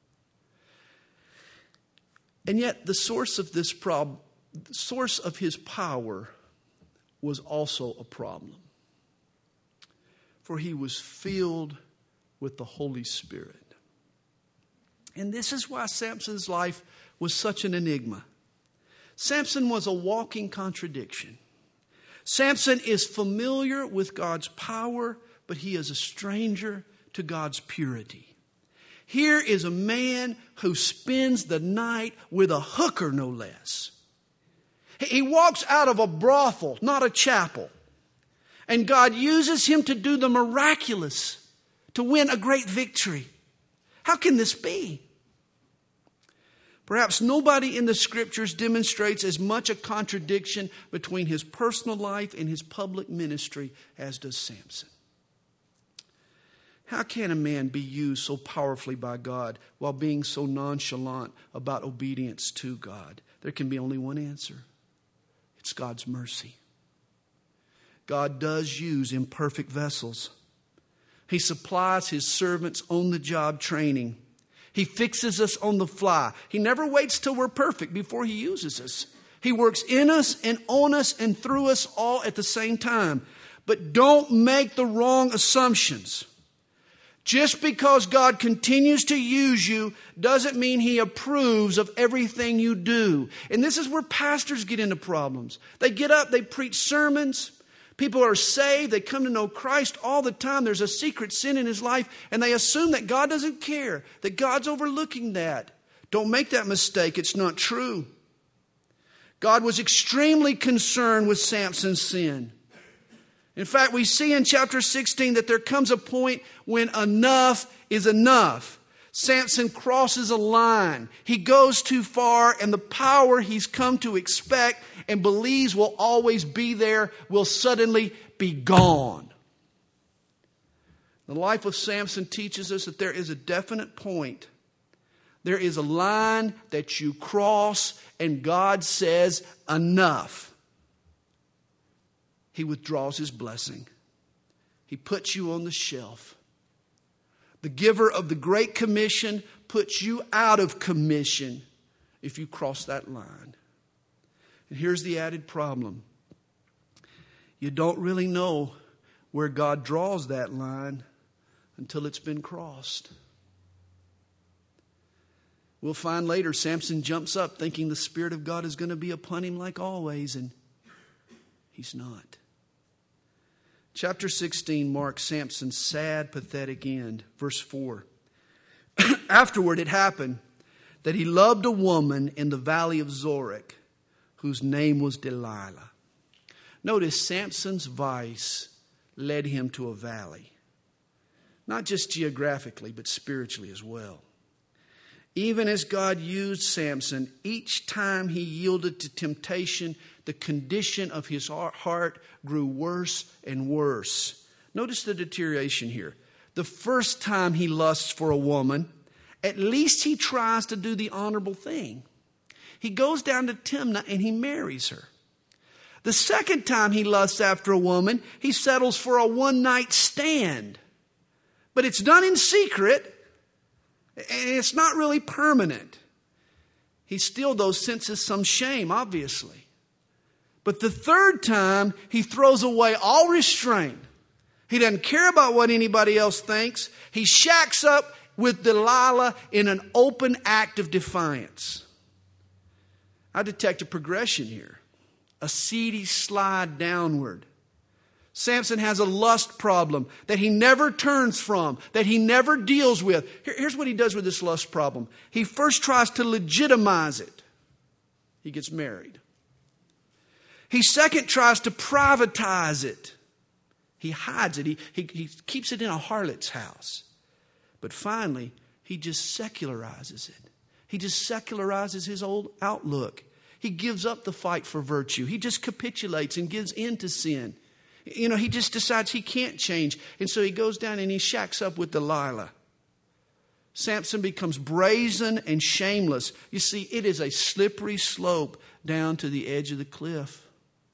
And yet the source of this problem, the source of his power was also a problem. For he was filled with the Holy Spirit. And this is why Samson's life was such an enigma. Samson was a walking contradiction. Samson is familiar with God's power, but he is a stranger to God's purity. Here is a man who spends the night with a hooker, no less. He walks out of a brothel, not a chapel. And God uses him to do the miraculous, to win a great victory. How can this be? Perhaps nobody in the Scriptures demonstrates as much a contradiction between his personal life and his public ministry as does Samson. How can a man be used so powerfully by God while being so nonchalant about obedience to God? There can be only one answer. It's God's mercy. God does use imperfect vessels. He supplies his servants on-the-job training. He fixes us on the fly. He never waits till we're perfect before he uses us. He works in us and on us and through us all at the same time. But don't make the wrong assumptions. Just because God continues to use you doesn't mean he approves of everything you do. And this is where pastors get into problems. They get up, they preach sermons. People are saved. They come to know Christ all the time. There's a secret sin in his life, and they assume that God doesn't care, that God's overlooking that. Don't make that mistake. It's not true. God was extremely concerned with Samson's sin. In fact, we see in chapter sixteen that there comes a point when enough is enough. Samson crosses a line. He goes too far, and the power he's come to expect and believes will always be there will suddenly be gone. The life of Samson teaches us that there is a definite point. There is a line that you cross, and God says, enough. He withdraws his blessing. He puts you on the shelf. The giver of the Great Commission puts you out of commission if you cross that line. And here's the added problem. You don't really know where God draws that line until it's been crossed. We'll find later Samson jumps up thinking the Spirit of God is going to be upon him like always, and he's not. Chapter sixteen marks Samson's sad, pathetic end. Verse four. Afterward it happened that he loved a woman in the valley of Zorek, whose name was Delilah. Notice Samson's vice led him to a valley. Not just geographically, but spiritually as well. Even as God used Samson, each time he yielded to temptation, the condition of his heart grew worse and worse. Notice the deterioration here. The first time he lusts for a woman, at least he tries to do the honorable thing. He goes down to Timnah and he marries her. The second time he lusts after a woman, he settles for a one-night stand. But it's done in secret, and it's not really permanent. He still, though, senses some shame, obviously. But the third time, he throws away all restraint. He doesn't care about what anybody else thinks. He shacks up with Delilah in an open act of defiance. I detect a progression here, a seedy slide downward. Samson has a lust problem that he never turns from, that he never deals with. Here, here's what he does with this lust problem. He first tries to legitimize it. He gets married. He second tries to privatize it. He hides it. He, he, he keeps it in a harlot's house. But finally, he just secularizes it. He just secularizes his old outlook. He gives up the fight for virtue. He just capitulates and gives in to sin. You know, he just decides he can't change. And so he goes down and he shacks up with Delilah. Samson becomes brazen and shameless. You see, it is a slippery slope down to the edge of the cliff.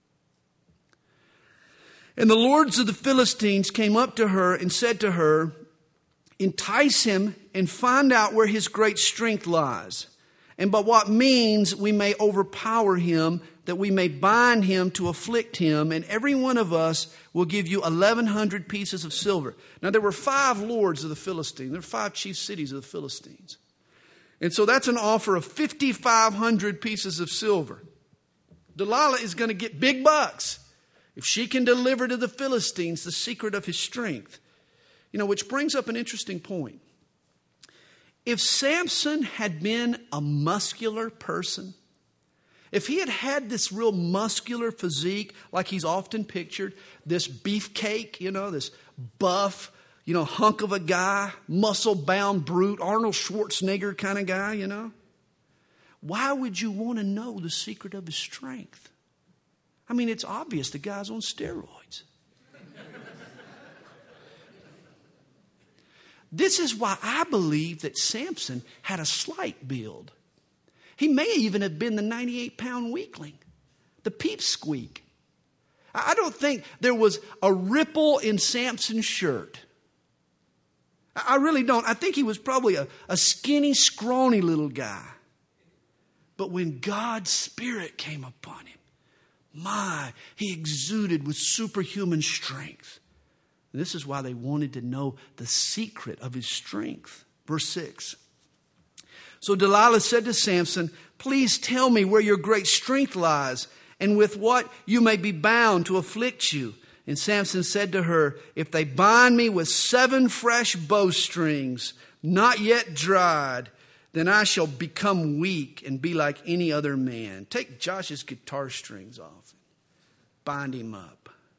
And the lords of the Philistines came up to her and said to her, entice him and find out where his great strength lies, and by what means we may overpower him, that we may bind him to afflict him, and every one of us will give you eleven hundred pieces of silver. Now there were five lords of the Philistines. There were five chief cities of the Philistines. And so that's an offer of fifty-five hundred pieces of silver. Delilah is going to get big bucks if she can deliver to the Philistines the secret of his strength. You know, which brings up an interesting point. If Samson had been a muscular person, if he had had this real muscular physique, like he's often pictured, this beefcake, you know, this buff, you know, hunk of a guy, muscle-bound brute, Arnold Schwarzenegger kind of guy, you know, why would you want to know the secret of his strength? I mean, it's obvious the guy's on steroids. This is why I believe that Samson had a slight build. He may even have been the ninety-eight pound weakling, the peep squeak. I don't think there was a ripple in Samson's shirt. I really don't. I think he was probably a, a skinny, scrawny little guy. But when God's Spirit came upon him, my, he exuded with superhuman strength. And this is why they wanted to know the secret of his strength. Verse six. So Delilah said to Samson, please tell me where your great strength lies, and with what you may be bound to afflict you. And Samson said to her, if they bind me with seven fresh bowstrings, not yet dried, then I shall become weak and be like any other man. Take Josh's guitar strings off, bind him up.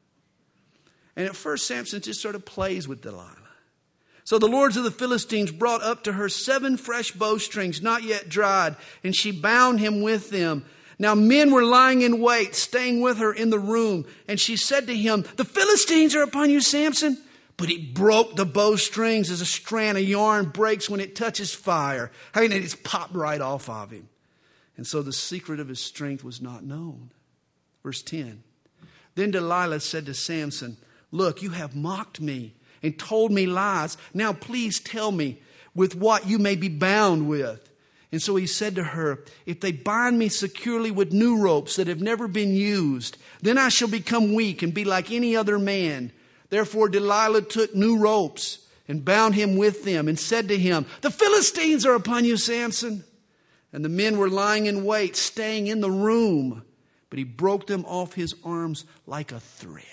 And at first, Samson just sort of plays with Delilah. So the lords of the Philistines brought up to her seven fresh bowstrings, not yet dried, and she bound him with them. Now men were lying in wait, staying with her in the room. And she said to him, the Philistines are upon you, Samson. But he broke the bowstrings as a strand of yarn breaks when it touches fire. I mean, it just popped right off of him. And so the secret of his strength was not known. Verse ten. Then Delilah said to Samson, look, you have mocked me and told me lies. Now please tell me with what you may be bound with. And so he said to her, if they bind me securely with new ropes that have never been used, then I shall become weak and be like any other man. Therefore Delilah took new ropes and bound him with them and said to him, the Philistines are upon you, Samson. And the men were lying in wait, staying in the room. But he broke them off his arms like a thread.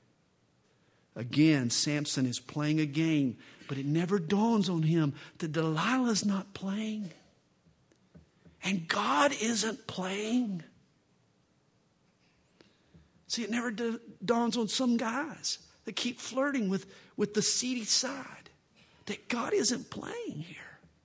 Again, Samson is playing a game, but it never dawns on him that Delilah's not playing. And God isn't playing. See, it never d- dawns on some guys that keep flirting with, with the seedy side. that God isn't playing here.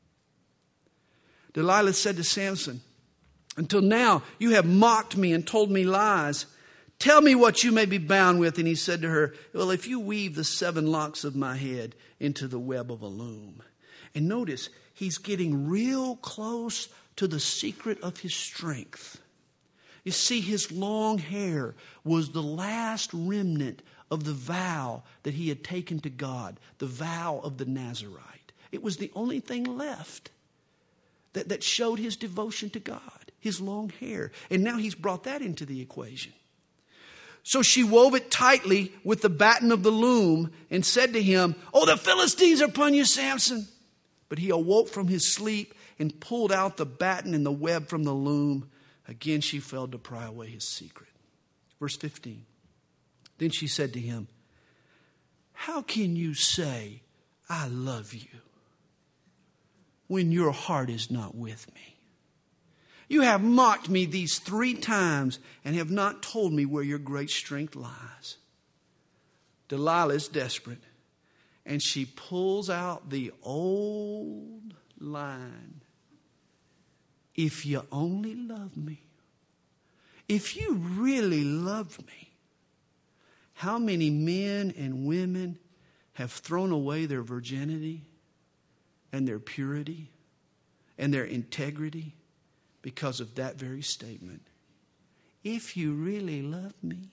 Delilah said to Samson, until now you have mocked me and told me lies. Tell me what you may be bound with. And he said to her, well, if you weave the seven locks of my head into the web of a loom. And notice, he's getting real close to the secret of his strength. You see, his long hair was the last remnant of the vow that he had taken to God, the vow of the Nazirite. It was the only thing left that, that showed his devotion to God, his long hair. And now he's brought that into the equation. So she wove it tightly with the batten of the loom and said to him, oh, the Philistines are upon you, Samson. But he awoke from his sleep and pulled out the batten and the web from the loom. Again, she failed to pry away his secret. Verse fifteen. Then she said to him, how can you say, I love you, when your heart is not with me? You have mocked me these three times and have not told me where your great strength lies. Delilah is desperate, and she pulls out the old line. If you only love me, if you really loved me, how many men and women have thrown away their virginity and their purity and their integrity because of that very statement? If you really love me.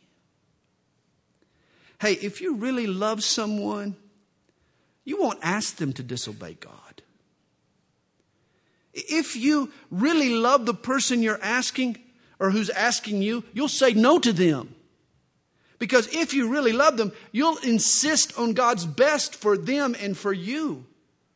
Hey, if you really love someone, you won't ask them to disobey God. If you really love the person you're asking or who's asking you, you'll say no to them. Because if you really love them, you'll insist on God's best for them and for you.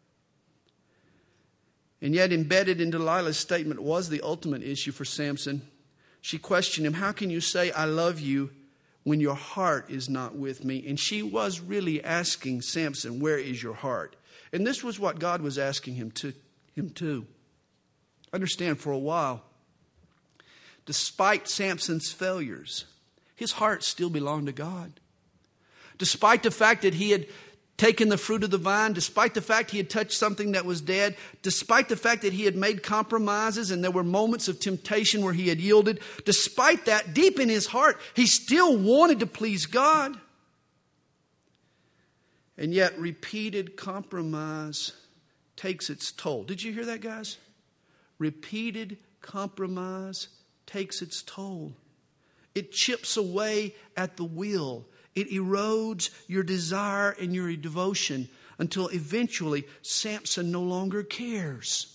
And yet embedded in Delilah's statement was the ultimate issue for Samson. She questioned him, how can you say I love you when your heart is not with me? And she was really asking Samson, where is your heart? And this was what God was asking him to him too. Understand, for a while, despite Samson's failures, his heart still belonged to God. Despite the fact that he had taken the fruit of the vine, despite the fact he had touched something that was dead, despite the fact that he had made compromises and there were moments of temptation where he had yielded, despite that, deep in his heart, he still wanted to please God. And yet repeated compromise takes its toll. Did you hear that, guys? Repeated compromise takes its toll. It chips away at the will. It erodes your desire and your devotion until eventually Samson no longer cares.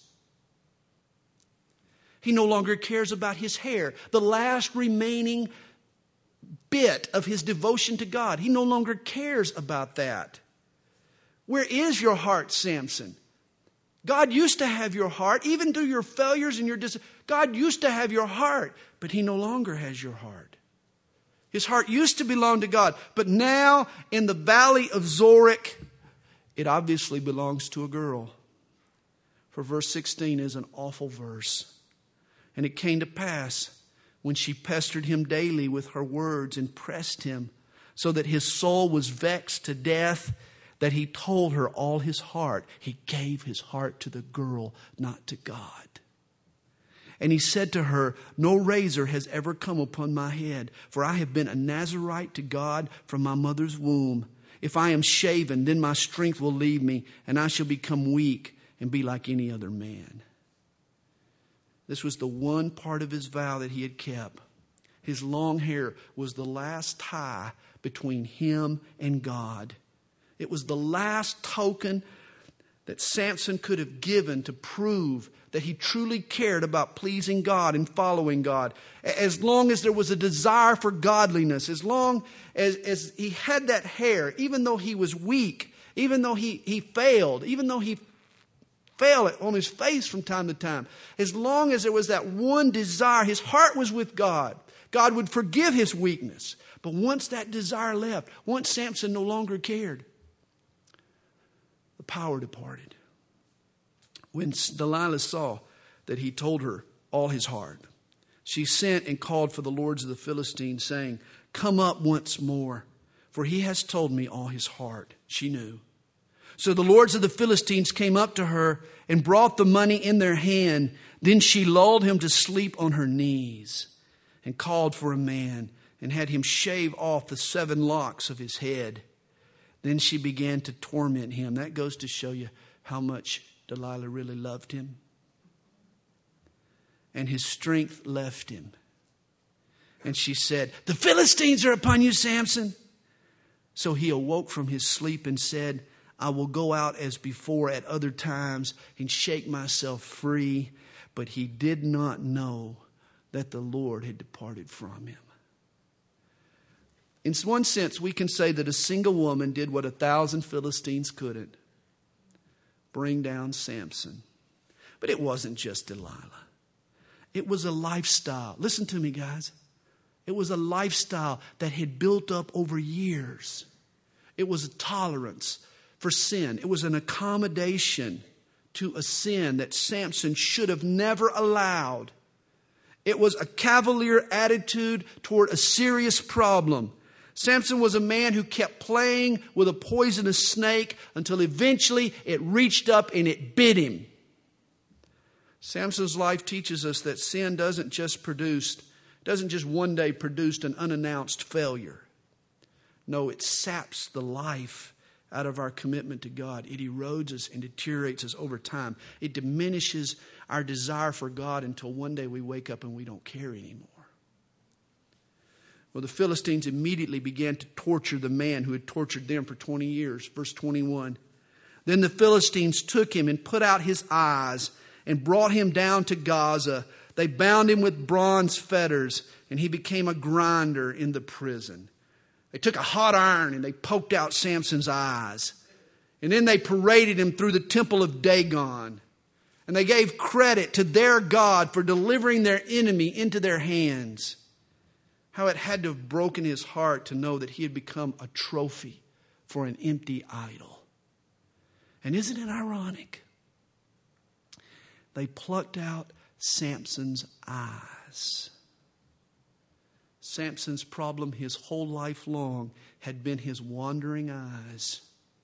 He no longer cares about his hair, the last remaining bit of his devotion to God. He no longer cares about that. Where is your heart, Samson? God used to have your heart, even through your failures and your dis- God used to have your heart, but he no longer has your heart. His heart used to belong to God, but now in the valley of Zorek, it obviously belongs to a girl. For verse sixteen is an awful verse. And it came to pass when she pestered him daily with her words and pressed him so that his soul was vexed to death, that he told her all his heart. He gave his heart to the girl, not to God. And he said to her, no razor has ever come upon my head, for I have been a Nazirite to God from my mother's womb. If I am shaven, then my strength will leave me, and I shall become weak and be like any other man. This was the one part of his vow that he had kept. His long hair was the last tie between him and God. It was the last token that Samson could have given to prove that he truly cared about pleasing God and following God. As long as there was a desire for godliness, as long as, as he had that hair, even though he was weak, even though he, he failed, even though he fell on his face from time to time, as long as there was that one desire, his heart was with God. God would forgive his weakness. But once that desire left, once Samson no longer cared, the power departed. When Delilah saw that he told her all his heart, she sent and called for the lords of the Philistines, saying, come up once more, for he has told me all his heart. She knew. So the lords of the Philistines came up to her and brought the money in their hand. Then she lulled him to sleep on her knees and called for a man and had him shave off the seven locks of his head. Then she began to torment him. That goes to show you how much Delilah really loved him. And his strength left him. And she said, "The Philistines are upon you, Samson." So he awoke from his sleep and said, "I will go out as before at other times and shake myself free." But he did not know that the Lord had departed from him. In one sense, we can say that a single woman did what a thousand Philistines couldn't: bring down Samson. But it wasn't just Delilah. It was a lifestyle. Listen to me, guys. It was a lifestyle that had built up over years. It was a tolerance for sin. It was an accommodation to a sin that Samson should have never allowed. It was a cavalier attitude toward a serious problem. Samson was a man who kept playing with a poisonous snake until eventually it reached up and it bit him. Samson's life teaches us that sin doesn't just produce, doesn't just one day produce an unannounced failure. No, it saps the life out of our commitment to God. It erodes us and deteriorates us over time. It diminishes our desire for God until one day we wake up and we don't care anymore. Well, the Philistines immediately began to torture the man who had tortured them for twenty years. Verse twenty-one. Then the Philistines took him and put out his eyes and brought him down to Gaza. They bound him with bronze fetters, and he became a grinder in the prison. They took a hot iron and they poked out Samson's eyes. And then they paraded him through the temple of Dagon. And they gave credit to their God for delivering their enemy into their hands. How it had to have broken his heart to know that he had become a trophy for an empty idol. And isn't it ironic? They plucked out Samson's eyes. Samson's problem his whole life long had been his wandering eyes.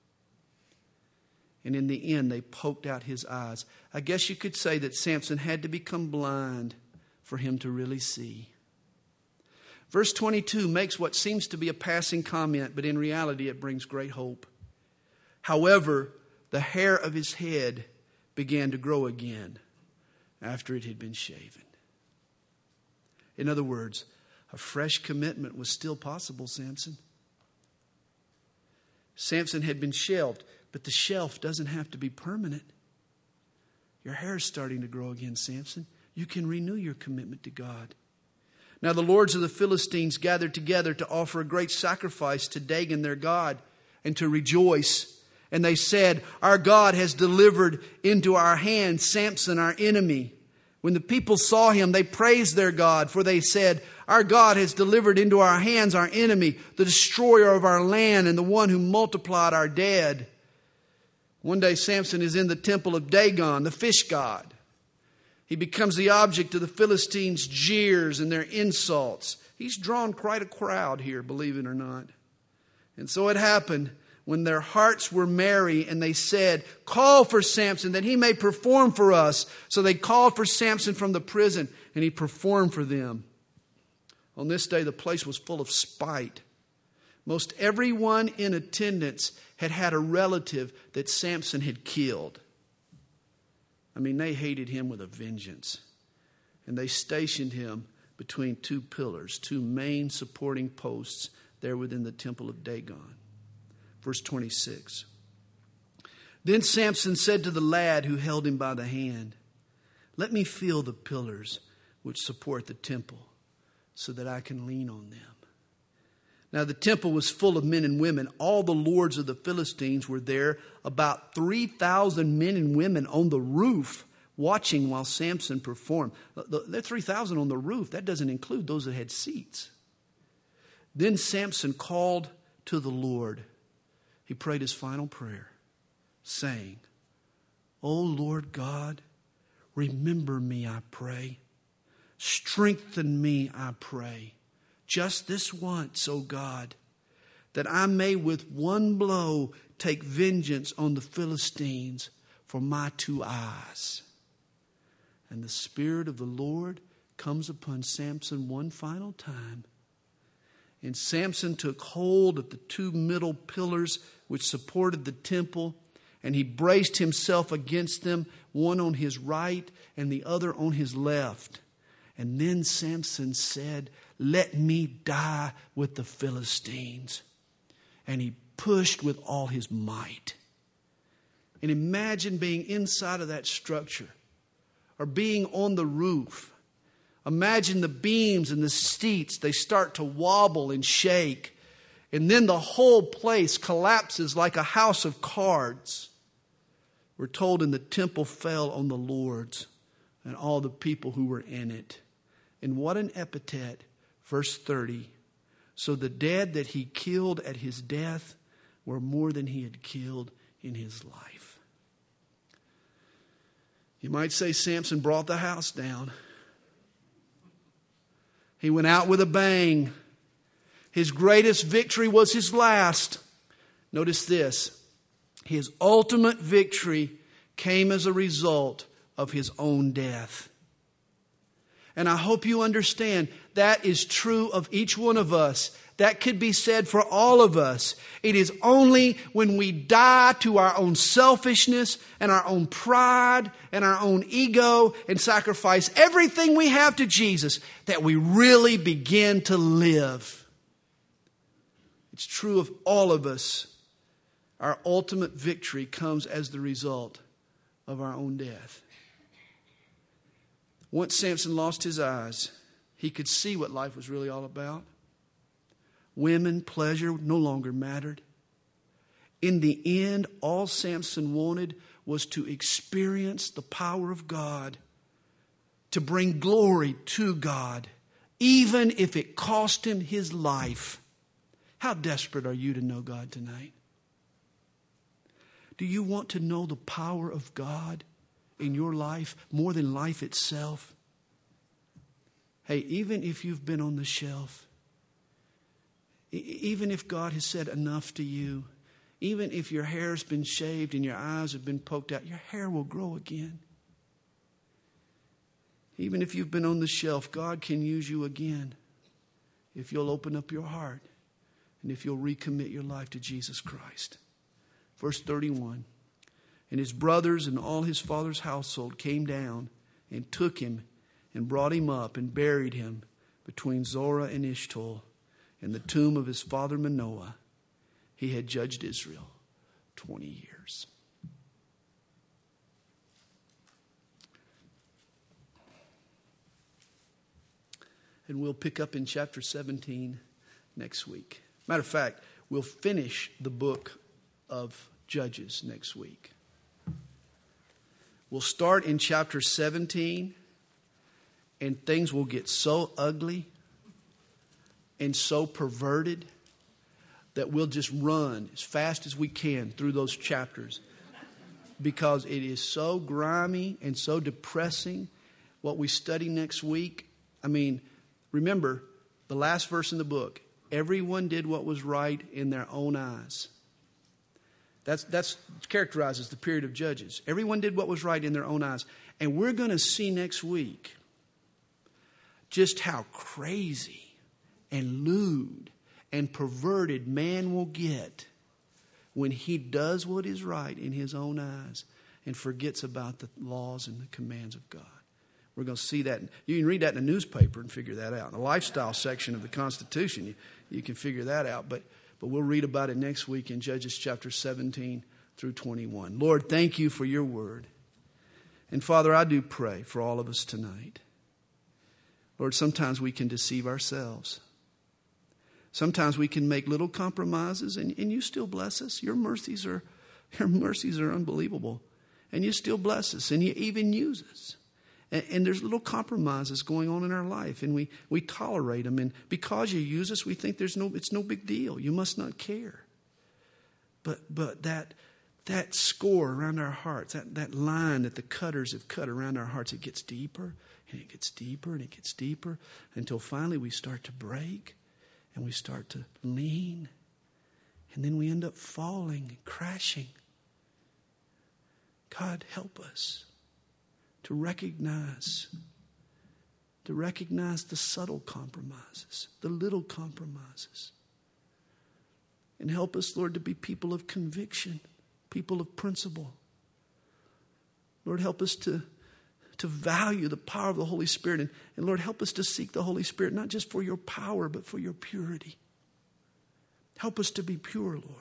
And in the end, they poked out his eyes. I guess you could say that Samson had to become blind for him to really see. Verse twenty-two makes what seems to be a passing comment, but in reality it brings great hope. However, the hair of his head began to grow again after it had been shaven. In other words, a fresh commitment was still possible, Samson. Samson had been shelved, but the shelf doesn't have to be permanent. Your hair is starting to grow again, Samson. You can renew your commitment to God. Now the lords of the Philistines gathered together to offer a great sacrifice to Dagon their god and to rejoice. And they said, "Our God has delivered into our hands Samson, our enemy." When the people saw him, they praised their God, for they said, "Our God has delivered into our hands our enemy, the destroyer of our land and the one who multiplied our dead." One day Samson is in the temple of Dagon, the fish god. He becomes the object of the Philistines' jeers and their insults. He's drawn quite a crowd here, believe it or not. And so it happened when their hearts were merry and they said, "Call for Samson that he may perform for us." So they called for Samson from the prison and he performed for them. On this day, the place was full of spite. Most everyone in attendance had had a relative that Samson had killed. I mean, they hated him with a vengeance. And they stationed him between two pillars, two main supporting posts there within the temple of Dagon. Verse twenty-six. Then Samson said to the lad who held him by the hand, "Let me feel the pillars which support the temple so that I can lean on them." Now the temple was full of men and women. All the lords of the Philistines were there, about three thousand men and women on the roof watching while Samson performed. There are three thousand on the roof. That doesn't include those that had seats. Then Samson called to the Lord. He prayed his final prayer, saying, "O Lord God, remember me, I pray. Strengthen me, I pray. Just this once, O God, that I may with one blow take vengeance on the Philistines for my two eyes. And the Spirit of the Lord comes upon Samson one final time. And Samson took hold of the two middle pillars which supported the temple, and he braced himself against them, one on his right and the other on his left. And then Samson said, "Let me die with the Philistines." And he pushed with all his might. And imagine being inside of that structure, or being on the roof. Imagine the beams and the seats, they start to wobble and shake. And then the whole place collapses like a house of cards. We're told, and the temple fell on the lords and all the people who were in it. And what an epithet. Verse thirty. So the dead that he killed at his death were more than he had killed in his life. You might say Samson brought the house down. He went out with a bang. His greatest victory was his last. Notice this. His ultimate victory came as a result of his own death. And I hope you understand that is true of each one of us. That could be said for all of us. It is only when we die to our own selfishness and our own pride and our own ego and sacrifice everything we have to Jesus that we really begin to live. It's true of all of us. Our ultimate victory comes as the result of our own death. Once Samson lost his eyes, he could see what life was really all about. Women, pleasure no longer mattered. In the end, all Samson wanted was to experience the power of God, to bring glory to God, even if it cost him his life. How desperate are you to know God tonight? Do you want to know the power of God in your life more than life itself? Hey, even if you've been on the shelf, even if God has said enough to you, even if your hair's been shaved and your eyes have been poked out, your hair will grow again. Even if you've been on the shelf, God can use you again if you'll open up your heart and if you'll recommit your life to Jesus Christ. Verse thirty-one, and his brothers and all his father's household came down and took him and brought him up and buried him between Zorah and Eshtaol in the tomb of his father Manoah. He had judged Israel twenty years. And we'll pick up in chapter seventeen next week. Matter of fact, we'll finish the book of Judges next week. We'll start in chapter seventeen, and things will get so ugly and so perverted that we'll just run as fast as we can through those chapters, because it is so grimy and so depressing what we study next week. I mean, remember the last verse in the book. Everyone did what was right in their own eyes. That's, that's characterizes the period of Judges. Everyone did what was right in their own eyes. And we're going to see next week just how crazy and lewd and perverted man will get when he does what is right in his own eyes and forgets about the laws and the commands of God. We're going to see that. You can read that in the newspaper and figure that out. In the lifestyle section of the Constitution, you, you can figure that out. But But we'll read about it next week in Judges chapter seventeen through twenty-one. Lord, thank you for your word. And Father, I do pray for all of us tonight. Lord, sometimes we can deceive ourselves. Sometimes we can make little compromises, and, and you still bless us. Your mercies are, your mercies are unbelievable. And you still bless us, and you even use us. And, and there's little compromises going on in our life, and we, we tolerate them. And because you use us, we think there's no it's no big deal. You must not care. But but that that score around our hearts, that, that line that the cutters have cut around our hearts, it gets deeper, and it gets deeper, and it gets deeper, until finally we start to break, and we start to lean, And then we end up falling and crashing. God, help us to recognize, to recognize the subtle compromises, the little compromises. And help us, Lord, to be people of conviction, people of principle. Lord, help us to, to value the power of the Holy Spirit. And, and Lord, help us to seek the Holy Spirit, not just for your power, but for your purity. Help us to be pure, Lord.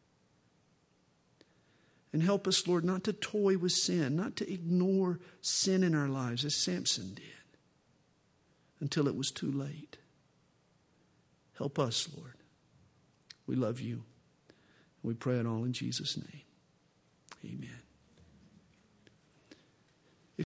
And help us, Lord, not to toy with sin, not to ignore sin in our lives as Samson did until it was too late. Help us, Lord. We love you. We pray it all in Jesus' name. Amen.